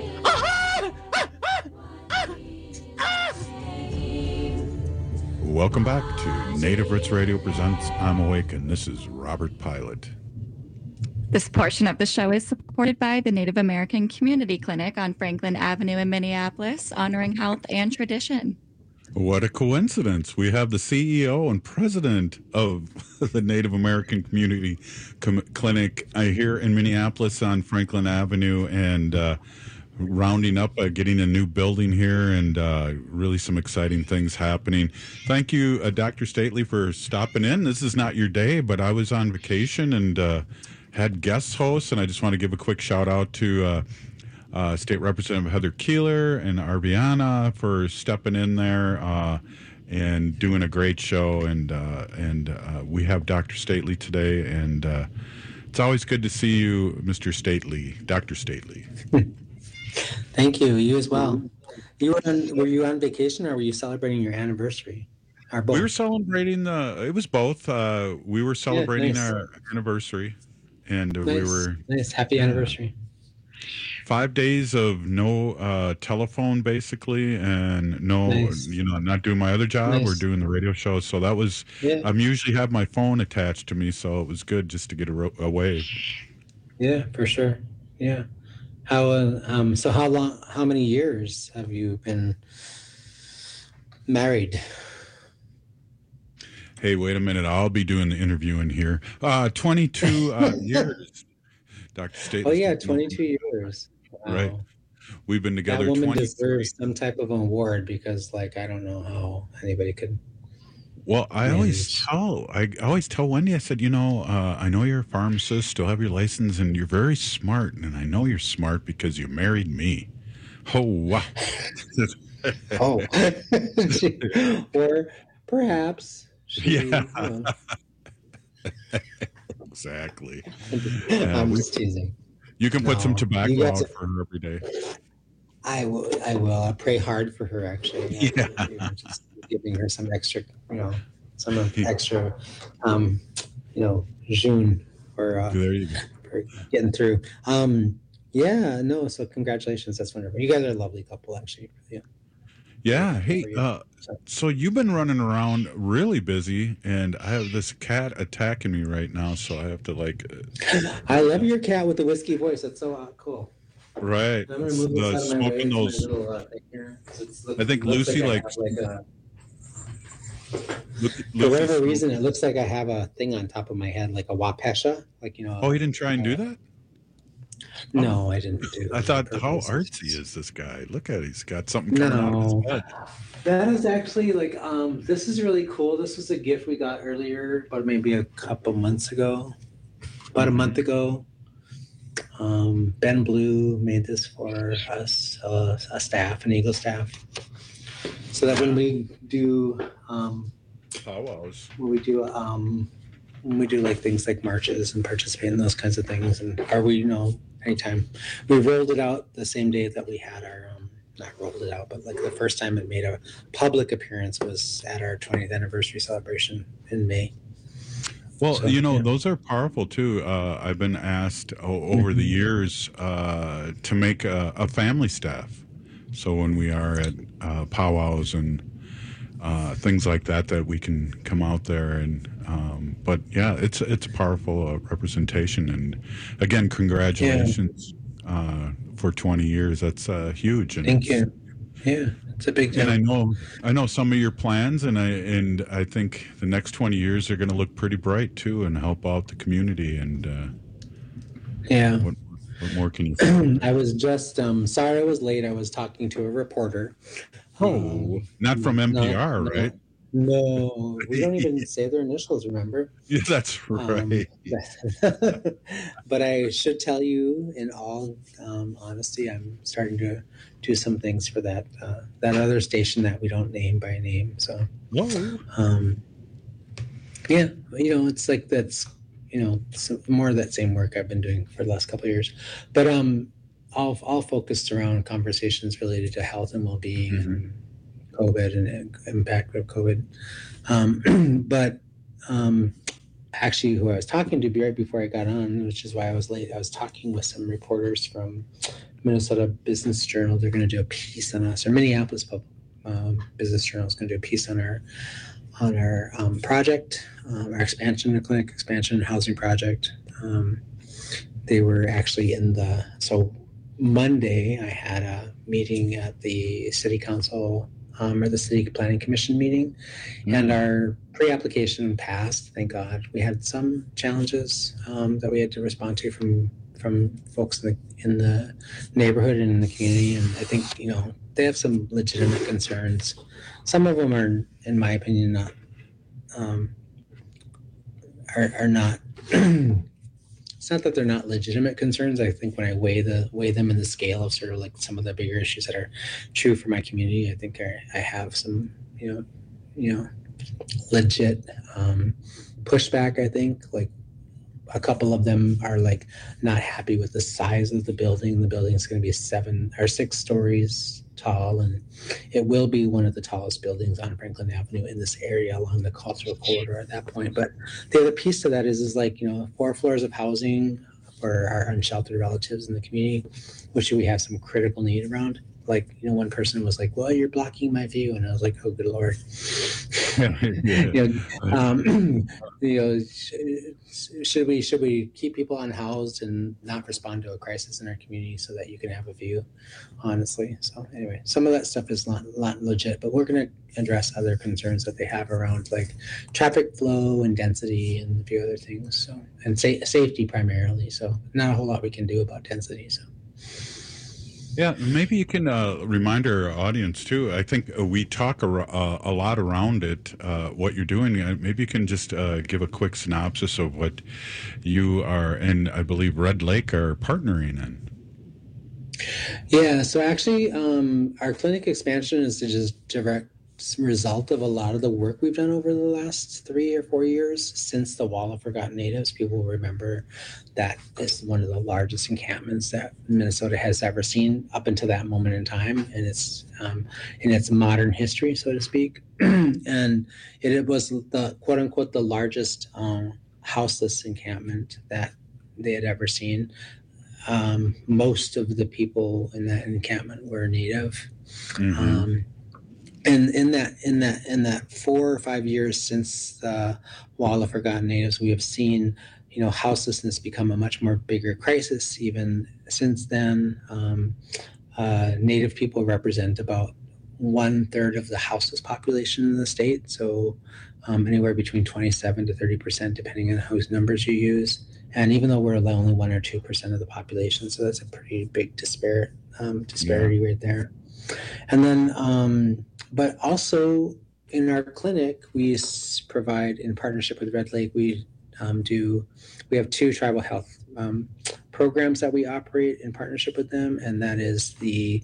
Speaker 31: welcome back to Native Roots Radio presents I'm Awake, and this is Robert Pilot.
Speaker 1: This portion of the show is supported by the Native American Community Clinic on Franklin Avenue in Minneapolis, honoring health and tradition.
Speaker 31: What a coincidence. We have the C E O and president of the Native American Community Com- Clinic uh, here in Minneapolis on Franklin Avenue, and uh, rounding up, uh, getting a new building here, and uh, really some exciting things happening. Thank you, uh, Doctor Stately, for stopping in. This is not your day, but I was on vacation and uh, had guest hosts, and I just want to give a quick shout out to uh, uh, State Representative Heather Keeler and Arbiana for stepping in there uh, and doing a great show. And uh, and uh, we have Doctor Stately today, and uh, it's always good to see you, Mister Stately, Doctor Stately.
Speaker 2: Thank you. You as well. You were on, were you on vacation, or were you celebrating your anniversary? Or both?
Speaker 31: We were celebrating the. It was both. Uh, we were celebrating
Speaker 2: Yeah, nice.
Speaker 31: our anniversary, and uh,
Speaker 2: Nice.
Speaker 31: we were
Speaker 2: Nice. Happy anniversary.
Speaker 31: five days of no uh, telephone, basically, and no,
Speaker 2: Nice.
Speaker 31: you know, not doing my other job
Speaker 2: Nice.
Speaker 31: or doing the radio show. So that was.
Speaker 2: Yeah.
Speaker 31: I'm usually have my phone attached to me, so it was good just to get a ro- away.
Speaker 2: Yeah, for sure. Yeah. How uh, um so how long how many years have you been married?
Speaker 31: Hey, wait a minute! I'll be doing the interviewing here. Uh, twenty-two uh, years, Doctor State.
Speaker 2: Oh yeah, twenty-two years. Wow.
Speaker 31: Right. We've been together
Speaker 2: That woman
Speaker 31: twenty.
Speaker 2: deserves some type of award, because like I don't know how anybody could.
Speaker 31: Well, I always tell I always tell Wendy. I said, you know, uh, I know you're a pharmacist, still have your license, and you're very smart. And I know you're smart because you married me. Oh wow!
Speaker 2: Oh, or perhaps. She,
Speaker 31: Yeah.
Speaker 2: you know.
Speaker 31: Exactly.
Speaker 2: I'm
Speaker 31: we-
Speaker 2: just teasing.
Speaker 31: You can put
Speaker 2: No,
Speaker 31: some
Speaker 2: you
Speaker 31: tobacco
Speaker 2: got
Speaker 31: out
Speaker 2: to-
Speaker 31: for her every day.
Speaker 2: I will. I will. I pray hard for her. Actually,
Speaker 31: Yeah.
Speaker 2: You know, just giving her some extra, you know, some of extra, um, you know, June or uh,
Speaker 31: There you go.
Speaker 2: for getting through. Um, yeah. No. So congratulations. That's wonderful. You guys are a lovely couple, actually. Yeah.
Speaker 31: Yeah. Hey, uh, so you've been running around really busy, and I have this cat attacking me right now, so I have to like. Uh,
Speaker 2: I love your cat with the whiskey voice. That's so uh, cool.
Speaker 31: right.
Speaker 2: I'm gonna move
Speaker 31: The
Speaker 2: this out of my way.
Speaker 31: smoking
Speaker 2: It's
Speaker 31: those.
Speaker 2: my little, uh, thing here. It's-
Speaker 31: I think
Speaker 2: looks
Speaker 31: Lucy
Speaker 2: I
Speaker 31: like.
Speaker 2: have, like a,
Speaker 31: Lu-
Speaker 2: for
Speaker 31: Lucy's-
Speaker 2: whatever reason, it looks like I have a thing on top of my head, like a wapesha, like you know.
Speaker 31: Oh, he didn't try and do that?
Speaker 2: No, I didn't do.
Speaker 31: I
Speaker 2: it
Speaker 31: thought,
Speaker 2: on
Speaker 31: how
Speaker 2: purpose.
Speaker 31: artsy is this guy? Look at it. He's got something coming out of
Speaker 2: No,
Speaker 31: his head.
Speaker 2: that is actually like um. This is really cool. This was a gift we got earlier, but maybe a couple months ago, about a month ago. Um, Ben Blue made this for us, uh, a staff, an Eagle staff, so that when we do um,
Speaker 31: Powwows.
Speaker 2: when we do um, when we do like things like marches and participate in those kinds of things, and or we you know anytime we rolled it out the same day that we had our um, not rolled it out, but like the first time it made a public appearance was at our twentieth anniversary celebration in May.
Speaker 31: Well,
Speaker 2: So,
Speaker 31: you know,
Speaker 2: yeah.
Speaker 31: those are powerful too. Uh, I've been asked o- over the
Speaker 2: Mhm.
Speaker 31: years uh, to make a, a family staff. So when we are at uh, powwows and uh, things like that, that we can come out there and. Um, but yeah, it's it's a powerful uh, representation. And again, congratulations uh, for twenty years. That's uh, huge. And
Speaker 2: Thank
Speaker 31: it's-
Speaker 2: you. Yeah, it's a big deal.
Speaker 31: And I know, I know some of your plans, and I and I think the next twenty years are going to look pretty bright too, and help out the community. And uh,
Speaker 2: Yeah.
Speaker 31: what, what more can you?
Speaker 2: I was just um, sorry I was late. I was talking to a reporter.
Speaker 31: Oh, not from N P R,
Speaker 2: no,
Speaker 31: right?
Speaker 2: No, we don't even say their initials. Remember?
Speaker 31: Yeah, that's right.
Speaker 2: Um, but I should tell you, in all um, honesty, I'm starting to do some things for that uh, that other station that we don't name by name. So,
Speaker 31: Whoa.
Speaker 2: um, yeah, you know, it's like that's you know some, more of that same work I've been doing for the last couple of years. But um, all all focused around conversations related to health and well-being and COVID and the impact of COVID. Um, but um, actually, who I was talking to right before I got on, which is why I was late, I was talking with some reporters from Minnesota Business Journal. They're going to do a piece on us, or Minneapolis Public um, Business Journal is going to do a piece on our on our um, project, um, our expansion of clinic expansion housing project. Um, they were actually in the so Monday I had a meeting at the city council um, or the city planning commission meeting, mm-hmm. and our pre-application passed. Thank God. We had some challenges um, that we had to respond to from from folks in the in the neighborhood and in the community, and I think you know they have some legitimate concerns. Some of them are, in my opinion, not um, are, are not. It's not that they're not legitimate concerns. I think when I weigh the weigh them in the scale of sort of like some of the bigger issues that are true for my community, I think I, I have some you know you know legit um, pushback. I think like a couple of them are like not happy with the size of the building. The building is going to be seven or six stories tall, and it will be one of the tallest buildings on Franklin Avenue in this area along the cultural corridor at that point. But the other piece to that is, is like, you know, four floors of housing for our unsheltered relatives in the community, which we have some critical need around. Like, you know, one person was like, well, you're blocking my view. And I was like, oh, good Lord. yeah. you know, um, you know should we should we keep people unhoused and not respond to a crisis in our community so that you can have a view, honestly? So anyway, some of that stuff is not, not legit, but we're going to address other concerns that they have around like traffic flow and density and a few other things. So and sa- safety primarily. So not a whole lot we can do about density. So.
Speaker 31: Yeah, maybe you can uh, remind our audience too. I think uh, we talk a, uh, a lot around it, uh, what you're doing. Uh, maybe you can just uh, give a quick synopsis of what you are, and I believe Red Lake are partnering in.
Speaker 2: Yeah, so actually um, our clinic expansion is a just direct result of a lot of the work we've done over the last three or four years since the Wall of Forgotten Natives. People remember that is one of the largest encampments that Minnesota has ever seen up until that moment in time, and it's um, in its modern history, so to speak. And it, it was the quote unquote the largest um, houseless encampment that they had ever seen. Um, most of the people in that encampment were Native. Mm-hmm. Um, And in that, in that, in that four or five years since the Wall of Forgotten Natives, we have seen, you know, houselessness become a much more bigger crisis. Even since then, um, uh, Native people represent about one third of the houseless population in the state. So um, anywhere between twenty-seven to thirty percent, depending on whose numbers you use. And even though we're only one or two percent of the population, so that's a pretty big disparate um, disparity yeah. right there. And then. Um, But also in our clinic, we provide, in partnership with Red Lake, we um, do, we have two tribal health um, programs that we operate in partnership with them, and that is the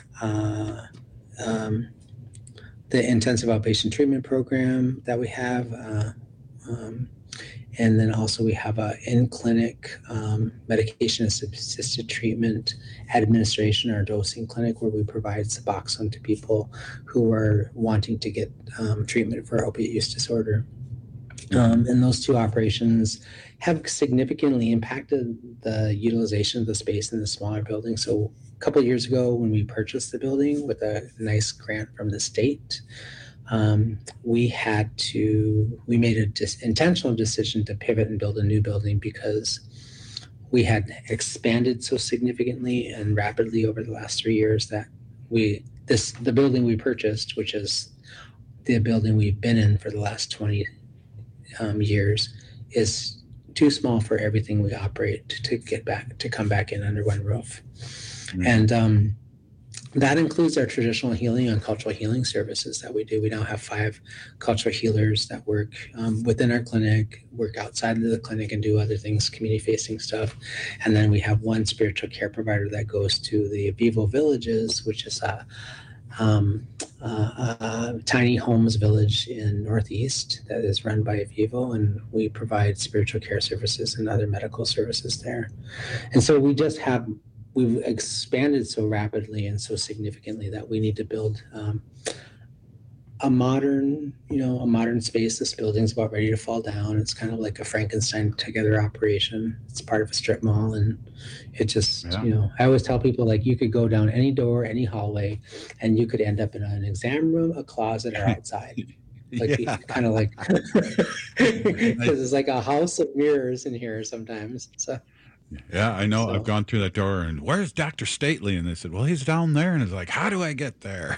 Speaker 2: uh, um, the intensive outpatient treatment program that we have, uh, um, and then also we have a in-clinic um, medication-assisted treatment administration or dosing clinic where we provide Suboxone to people who are wanting to get um, treatment for opiate use disorder. Um, and those two operations have significantly impacted the utilization of the space in the smaller building. So a couple of years ago when we purchased the building with a nice grant from the state, Um, we had to, we made a dis- intentional decision to pivot and build a new building because we had expanded so significantly and rapidly over the last three years that we, this, the building we purchased, which is the building we've been in for the last twenty um, years, is too small for everything we operate to, to get back, to come back in under one roof. Mm-hmm. And, um, that includes our traditional healing and cultural healing services that we do. We now have five cultural healers that work um, within our clinic, work outside of the clinic and do other things, community-facing stuff. And then we have one spiritual care provider that goes to the Vivo Villages, which is a, um, a, a tiny homes village in Northeast that is run by Vivo, and we provide spiritual care services and other medical services there. And so we just have we've expanded so rapidly and so significantly that we need to build um, a modern, you know, a modern space. This building's about ready to fall down. It's kind of like a Frankenstein together operation. It's part of a strip mall, and it just, yeah. you know, I always tell people, like, you could go down any door, any hallway, and you could end up in an exam room, a closet, or outside. Like
Speaker 31: Yeah.
Speaker 2: kind of like because it's like a house of mirrors in here sometimes. So
Speaker 31: Yeah, I know.
Speaker 2: So-
Speaker 31: I've gone through that door, and where's Doctor Stately? And they said, well, he's down there. And it's like, how do I get there?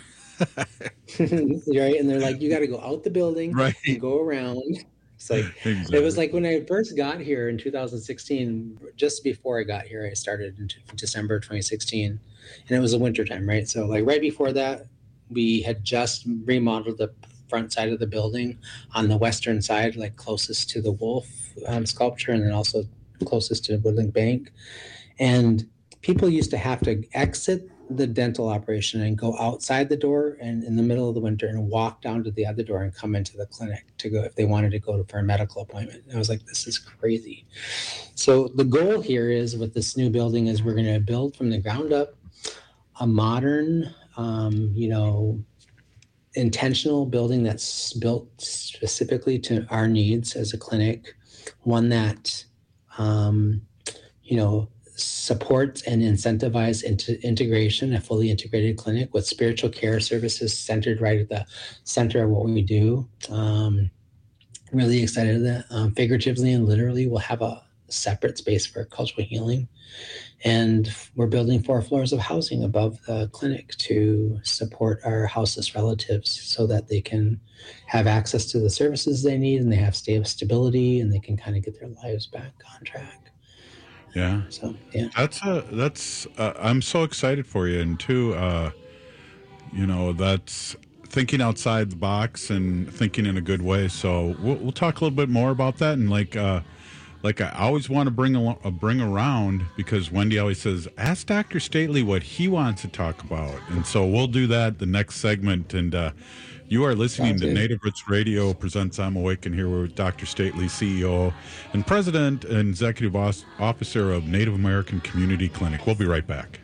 Speaker 2: right, and they're like, you got to go out the building,
Speaker 31: Right.
Speaker 2: and go around. It's like
Speaker 31: Exactly.
Speaker 2: it was like when I first got here in two thousand sixteen. Just before I got here, I started in December twenty sixteen, and it was a winter time, right? So like right before that, we had just remodeled the front side of the building on the western side, like closest to the wolf um, sculpture, and then also closest to Woodland Bank. And people used to have to exit the dental operation and go outside the door and in the middle of the winter and walk down to the other door and come into the clinic to go if they wanted to go to, for a medical appointment. And I was like, this is crazy. So the goal here is with this new building is we're going to build from the ground up a modern, um, you know, intentional building that's built specifically to our needs as a clinic, one that um, you know, supports and incentivizes into integration, a fully integrated clinic with spiritual care services centered right at the center of what we do. Um, really excited that um, figuratively and literally we'll have a separate space for cultural healing. And we're building four floors of housing above the clinic to support our houseless relatives so that they can have access to the services they need and they have stability and they can kind of get their lives back on track.
Speaker 31: Yeah.
Speaker 2: So, yeah.
Speaker 31: That's a, that's, uh, I'm so excited for you. And two, uh, you know, that's thinking outside the box and thinking in a good way. So we'll, we'll talk a little bit more about that. And like, uh, like I always want to bring a, uh, bring around, because Wendy always says, ask Doctor Stately what he wants to talk about. And so we'll do that the next segment. And uh, you are listening
Speaker 2: Sounds
Speaker 31: to
Speaker 2: good.
Speaker 31: Native Roots Radio presents I'm Awakened. Here with Doctor Stately, C E O and President and Executive Os- Officer of Native American Community Clinic. We'll be right back.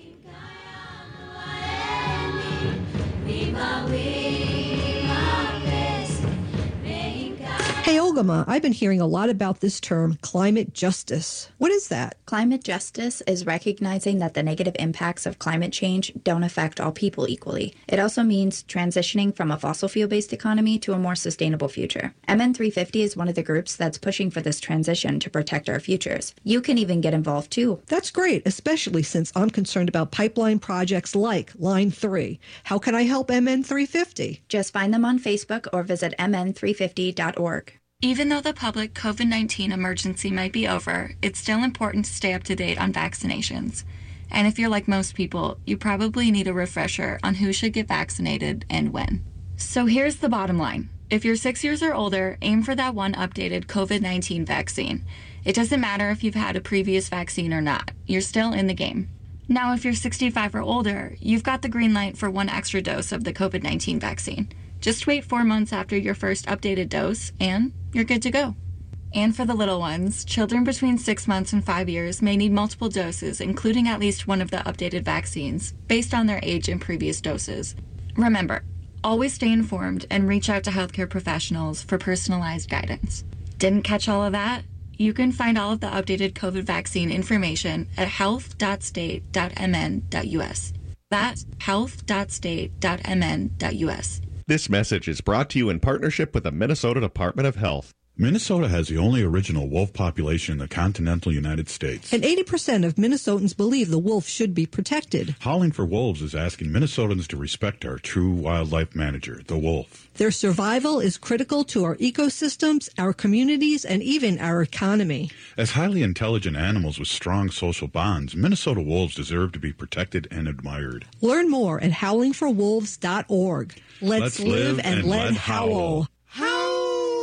Speaker 3: Hey, Ogama, I've been hearing a lot about this term, climate justice. What is that?
Speaker 4: Climate justice is recognizing that the negative impacts of climate change don't affect all people equally. It also means transitioning from a fossil fuel-based economy to a more sustainable future. M N three fifty is one of the groups that's pushing for this transition to protect our futures. You can even get involved too.
Speaker 3: That's great, especially since I'm concerned about pipeline projects like Line three. How can I help M N three fifty?
Speaker 4: Just find them on Facebook or visit m n three fifty dot org.
Speaker 1: Even though the public COVID nineteen emergency might be over, it's still important to stay up to date on vaccinations. And if you're like most people, you probably need a refresher on who should get vaccinated and when. So here's the bottom line. If you're six years or older, aim for that one updated COVID nineteen vaccine. It doesn't matter if you've had a previous vaccine or not. You're still in the game. Now, if you're sixty-five or older, you've got the green light for one extra dose of the COVID nineteen vaccine. Just wait four months after your first updated dose, and you're good to go. And for the little ones, children between six months and five years may need multiple doses, including at least one of the updated vaccines, based on their age and previous doses. Remember, always stay informed and reach out to healthcare professionals for personalized guidance. Didn't catch all of that? You can find all of the updated COVID vaccine information at health dot state dot m n dot u s. That's health dot state dot m n dot u s.
Speaker 23: This message is brought to you in partnership with the Minnesota Department of Health.
Speaker 31: Minnesota has the only original wolf population in the continental United States.
Speaker 3: And eighty percent of Minnesotans believe the wolf should be protected.
Speaker 31: Howling for Wolves is asking Minnesotans to respect our true wildlife manager, the wolf.
Speaker 3: Their survival is critical to our ecosystems, our communities, and even our economy.
Speaker 31: As highly intelligent animals with strong social bonds, Minnesota wolves deserve to be protected and admired.
Speaker 3: Learn more at howling for wolves dot org. Let's,
Speaker 31: Let's
Speaker 3: live,
Speaker 31: live
Speaker 3: and,
Speaker 31: and
Speaker 3: let
Speaker 31: let
Speaker 3: howl.
Speaker 31: howl.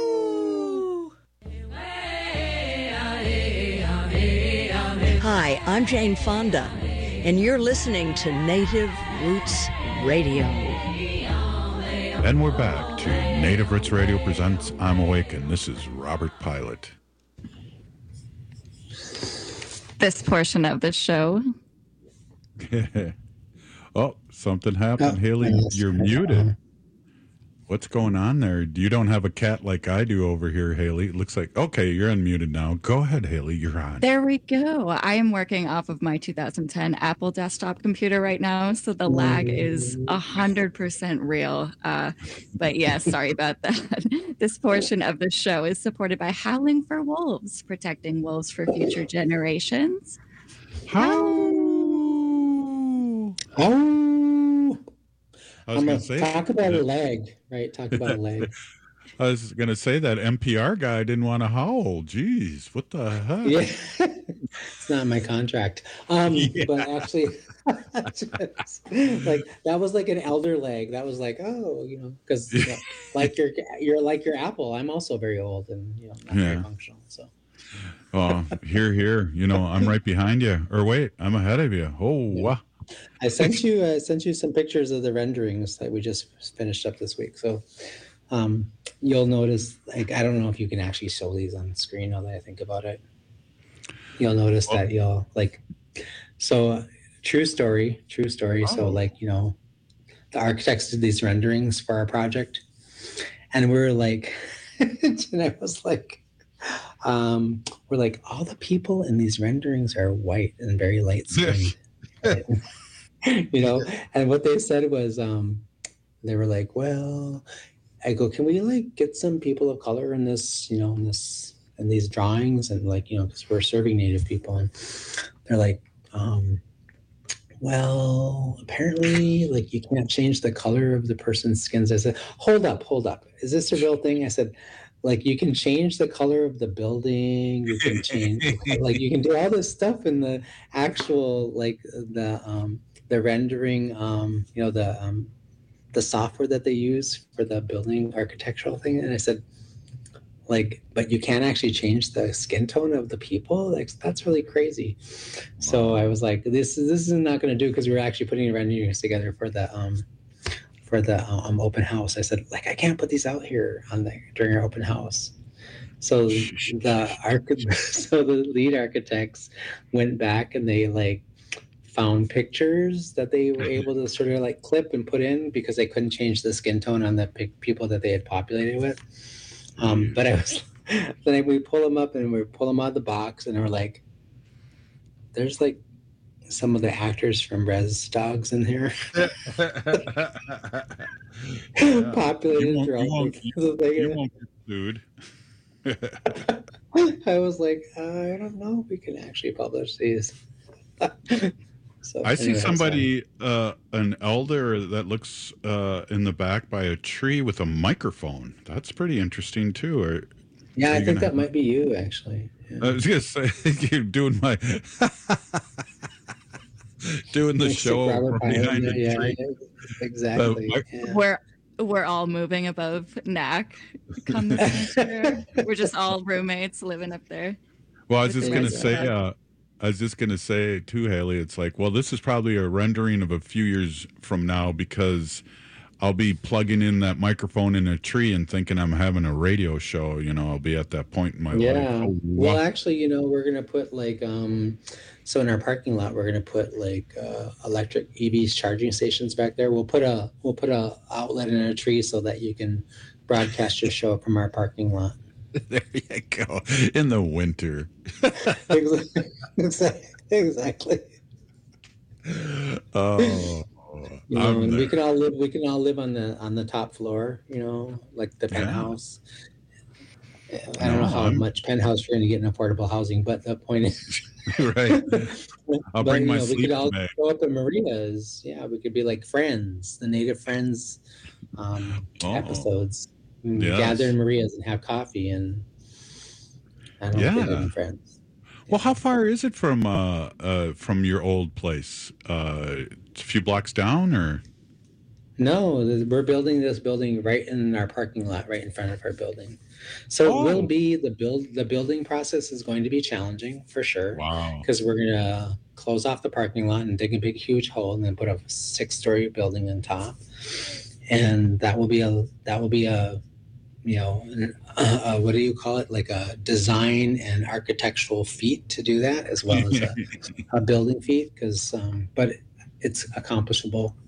Speaker 5: Hi, I'm Jane Fonda, and you're listening to Native Roots Radio.
Speaker 31: And we're back to Native Roots Radio presents I'm Awakened. This is Robert Pilot.
Speaker 1: This portion of the show.
Speaker 31: Oh, something happened. Haley, you're muted. What's going on there? You don't have a cat like I do over here, Haley. It looks like, okay, you're unmuted now. Go ahead, Haley. You're on.
Speaker 6: There we go. I am working off of my two thousand ten Apple desktop computer right now, so the lag is one hundred percent real. Uh, but yeah, sorry about that. This portion of the show is supported by Howling for Wolves, protecting wolves for future generations.
Speaker 31: How?
Speaker 2: Oh.
Speaker 31: I was going to say.
Speaker 2: Talk about a leg, right? Talk about a leg.
Speaker 31: I was going to say that N P R guy didn't want to howl. Jeez, what the heck?
Speaker 2: Yeah. It's not in my contract. Um, yeah. But actually, like that was like an elder leg. That was like, oh, you know, because you know, like you're you're like your Apple. I'm also very old and you know not
Speaker 31: yeah.
Speaker 2: very functional. So.
Speaker 31: Oh, here, here. You know, I'm right behind you. Or wait, I'm ahead of you. Oh, yeah. Wow.
Speaker 2: I sent you I sent you some pictures of the renderings that we just finished up this week. So um, you'll notice, like, I don't know if you can actually show these on the screen now that I think about it. You'll notice oh. that you'll, like, so uh, true story, true story. Oh. So, like, you know, the architects did these renderings for our project. And we were like, and I was like, um, we're like, all the people in these renderings are white and very light skinned. You know, and what they said was um they were like, well, I go, can we like get some people of color in this, you know, in this in these drawings, and like, you know, because we're serving Native people, and they're like, um well, apparently, like, you can't change the color of the person's skins. I said, hold up, hold up, is this a real thing? I said, like, you can change the color of the building, you can change, like, you can do all this stuff in the actual, like, the um, the rendering, um, you know, the um, the software that they use for the building architectural thing. And I said, like, but you can't actually change the skin tone of the people? Like, that's really crazy. Wow. So I was like, this, this is not going to do, because we were actually putting renderings together for the um, for the um, open house. I said, like, I can't put these out here on the during our open house. So the arch- so the lead architects went back and they like found pictures that they were able to sort of like clip and put in, because they couldn't change the skin tone on the p- people that they had populated with. Um, but I was then we pull them up and we pull them out of the box, and we're like, there's like some of the actors from Res Dogs in here.
Speaker 31: Yeah.
Speaker 2: Populated
Speaker 31: you
Speaker 2: throughout.
Speaker 31: won't, you won't, you, you won't get sued.
Speaker 2: I was like, uh, I don't know if we can actually publish these. So,
Speaker 31: I see
Speaker 2: anyway,
Speaker 31: somebody, uh, an elder that looks uh, in the back by a tree with a microphone. That's pretty interesting too. Or,
Speaker 2: yeah, I think that have... might be you, actually. Yeah.
Speaker 31: I was gonna say, you're doing my doing the show behind the
Speaker 2: yeah,
Speaker 31: tree.
Speaker 2: Yeah, exactly.
Speaker 31: Uh,
Speaker 2: yeah.
Speaker 6: We're we're all moving above N A C come this semester. We're just all roommates living up there.
Speaker 31: Well, I was just gonna say. Uh, I was just going to say, too, Haley, it's like, well, this is probably a rendering of a few years from now, because I'll be plugging in that microphone in a tree and thinking I'm having a radio show. You know, I'll be at that point in my
Speaker 2: yeah.
Speaker 31: life. Oh,
Speaker 2: well, wow. Actually, you know, we're going to put like, um, so in our parking lot, we're going to put like uh, electric E Vs charging stations back there. We'll put a, we'll put a outlet in a tree so that you can broadcast your show from our parking lot.
Speaker 31: There you go. In the winter.
Speaker 2: Exactly. Exactly.
Speaker 31: Oh,
Speaker 2: you know, and we can all live. We can all live on the on the top floor. You know, like the penthouse. Yeah. I don't no, know how I'm... much penthouse you're going to get in affordable housing, but the point is,
Speaker 31: right. I'll
Speaker 2: but,
Speaker 31: bring my
Speaker 2: know, we could all
Speaker 31: bag.
Speaker 2: go up in Maria's. Yeah, we could be like Friends, the Native Friends um, oh. episodes. Yes. Gather in Maria's and have coffee, and I don't know,
Speaker 31: yeah.
Speaker 2: friends.
Speaker 31: Well, how far is it from uh, uh, from your old place? Uh, it's a few blocks down, or?
Speaker 2: No, we're building this building right in our parking lot, right in front of our building. So oh. it will be the build. The building process is going to be challenging for sure.
Speaker 31: Wow!
Speaker 2: Because we're gonna close off the parking lot and dig a big, huge hole, and then put a six-story building on top, and that will be a that will be a you know, uh, uh, what do you call it? Like a design and architectural feat to do that, as well as a, a building feat. Because, um, but it's accomplishable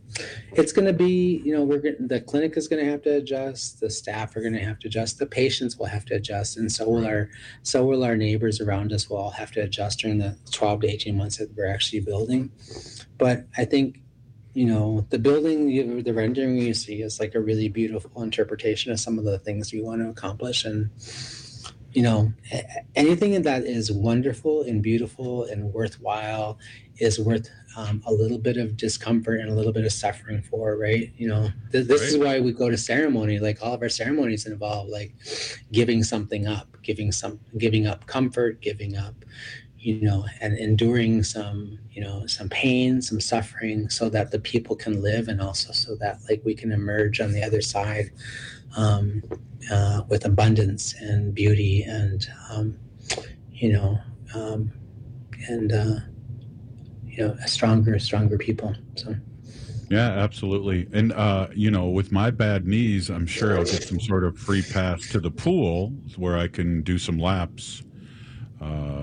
Speaker 2: it's going to be, you know, we're going the clinic is going to have to adjust, the staff are going to have to adjust, the patients will have to adjust, and so will our so will our neighbors around us will all have to adjust during the twelve to eighteen months that we're actually building. But I think, you know, the building, you, the rendering you see is like a really beautiful interpretation of some of the things we want to accomplish. And, you know, anything that is wonderful and beautiful and worthwhile is worth um, a little bit of discomfort and a little bit of suffering for, right? You know, th- this right. is why we go to ceremony. Like all of our ceremonies involve like giving something up, giving some, giving up comfort, giving up, you know, and enduring some, you know, some pain, some suffering, so that the people can live, and also so that like we can emerge on the other side um, uh, with abundance and beauty and, um, you know, um, and, uh, you know, a stronger, stronger people. So.
Speaker 31: Yeah, absolutely. And, uh, you know, with my bad knees, I'm sure I'll get some sort of free pass to the pool where I can do some laps. Uh,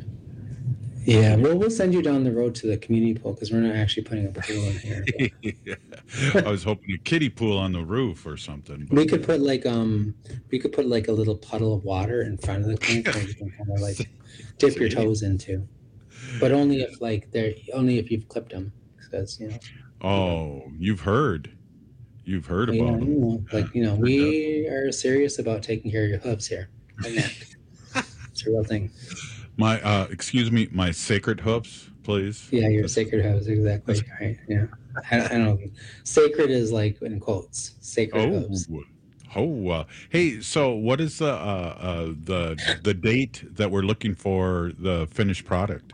Speaker 2: Yeah, well, we'll send you down the road to the community pool because we're not actually putting a pool in here.
Speaker 31: yeah. I was hoping a kiddie pool on the roof or something.
Speaker 2: But we could put like um, we could put like a little puddle of water in front of the clinic where you can kind of like dip your toes into, but only if like they're only if you've clipped them, because you know.
Speaker 31: Oh, you've heard, you've heard
Speaker 2: yeah,
Speaker 31: about them.
Speaker 2: You know, like you know, we are serious about taking care of your hooves here. My neck. It's a real thing.
Speaker 31: My, uh, excuse me, my sacred hooves, please.
Speaker 2: Yeah, your sacred hooves, exactly right. Yeah, I, I don't know. Sacred is like in quotes. Sacred
Speaker 31: oh,
Speaker 2: hooves.
Speaker 31: Oh, uh, hey. So, what is the uh, uh, the the date that we're looking for the finished product?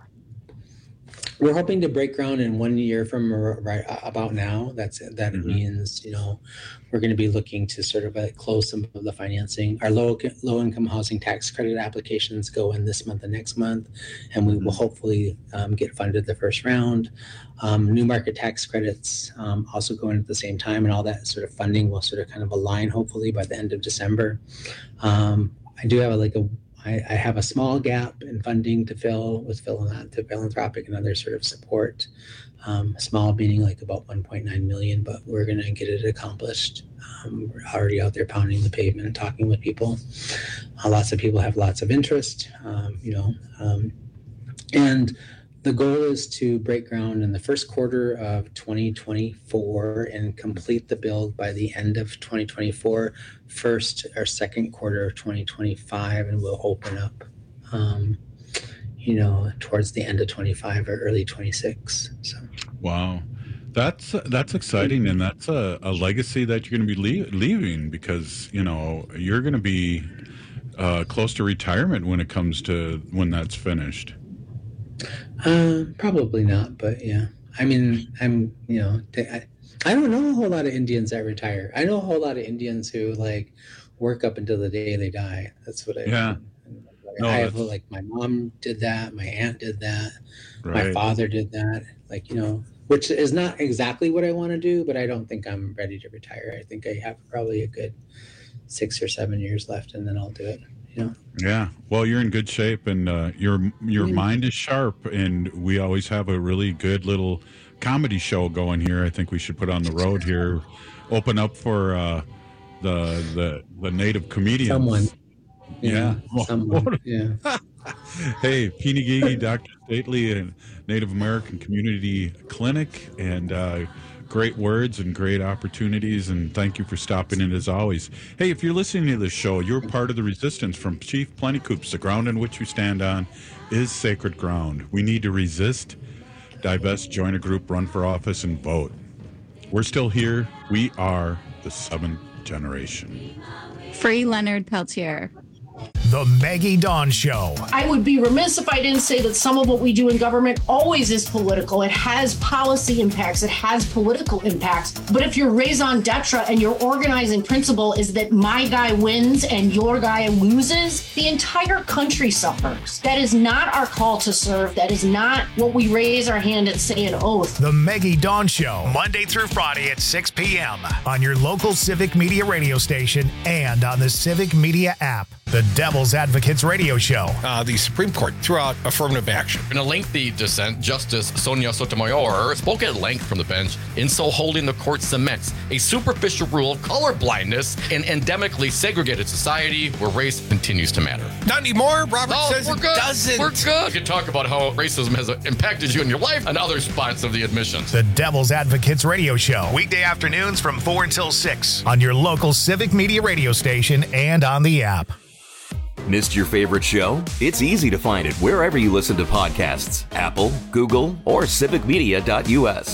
Speaker 2: We're hoping to break ground in one year from right about now. That's that
Speaker 31: Mhm.
Speaker 2: means, you know, we're going to be looking to sort of uh, close some of the financing. Our low low income housing tax credit applications go in this month and next month, and we will hopefully um, get funded the first round. Um, new market tax credits um, also go in at the same time, and all that sort of funding will sort of kind of align hopefully by the end of December. Um, I do have a, like a I, I have a small gap in funding to fill with phil- to philanthropic and other sort of support. Um, small meaning like about one point nine million, but we're going to get it accomplished. Um, we're already out there pounding the pavement and talking with people. Uh, lots of people have lots of interest, um, you know, um, and the goal is to break ground in the first quarter of twenty twenty-four and complete the build by the end of twenty twenty-four, first or second quarter of twenty twenty-five, and we'll open up, um, you know, towards the end of twenty-five or early twenty-six. So.
Speaker 31: Wow, that's that's exciting, and that's a, a legacy that you're going to be le- leaving because you know you're going to be uh, close to retirement when it comes to when that's finished.
Speaker 2: Uh, probably not, but yeah. I mean, I'm, you know, I, I don't know a whole lot of Indians that retire. I know a whole lot of Indians who like work up until the day they die. That's what I.
Speaker 31: Yeah.
Speaker 2: No, I have like my mom did that, my aunt did that,
Speaker 31: Right.
Speaker 2: my father did that. Like you know, which is not exactly what I want to do, but I don't think I'm ready to retire. I think I have probably a good six or seven years left, and then I'll do it. You know.
Speaker 31: Yeah, well, you're in good shape, and uh, your your
Speaker 2: Yeah.
Speaker 31: mind is sharp, and we always have a really good little comedy show going here. I think we should put on the road here, open up for uh, the the the native comedians.
Speaker 2: Someone.
Speaker 31: Yeah,
Speaker 2: Yeah, someone. Yeah.
Speaker 31: Hey, Peeny Gigi, Doctor Stately, and Native American Community Clinic, and uh, great words and great opportunities, and thank you for stopping in as always. Hey, if you're listening to this show, you're part of the resistance from Chief Plentycoops. The ground in which we stand on is sacred ground. We need to resist, divest, join a group, run for office, and vote. We're still here. We are the seventh generation.
Speaker 6: Free Leonard Peltier.
Speaker 19: The Maggie Dawn Show.
Speaker 8: I would be remiss if I didn't say that some of what we do in government always is political. It has policy impacts. It has political impacts. But if your raison d'etre and your organizing principle is that my guy wins and your guy loses, the entire country suffers. That is not our call to serve. That is not what we raise our hand and say an oath.
Speaker 19: The Maggie Dawn Show, Monday through Friday at six p.m. on your local Civic Media radio station and on the Civic Media app. The Devil's Advocates Radio Show.
Speaker 7: Uh, the Supreme Court threw out affirmative action.
Speaker 9: In a lengthy dissent, Justice Sonia Sotomayor spoke at length from the bench, in so holding the court cements a superficial rule of colorblindness in endemically segregated society where race continues to matter.
Speaker 7: Not anymore. Robert
Speaker 9: No,
Speaker 7: says
Speaker 9: we're
Speaker 7: it
Speaker 9: good.
Speaker 7: doesn't.
Speaker 9: We're good. We can talk about how racism has impacted you in your life and other spots of the admissions.
Speaker 19: The Devil's Advocates Radio Show. Weekday afternoons from four until six on your local Civic Media radio station and on the app.
Speaker 10: Missed your favorite show? It's easy to find it wherever you listen to podcasts. Apple, Google, or civic media dot U S.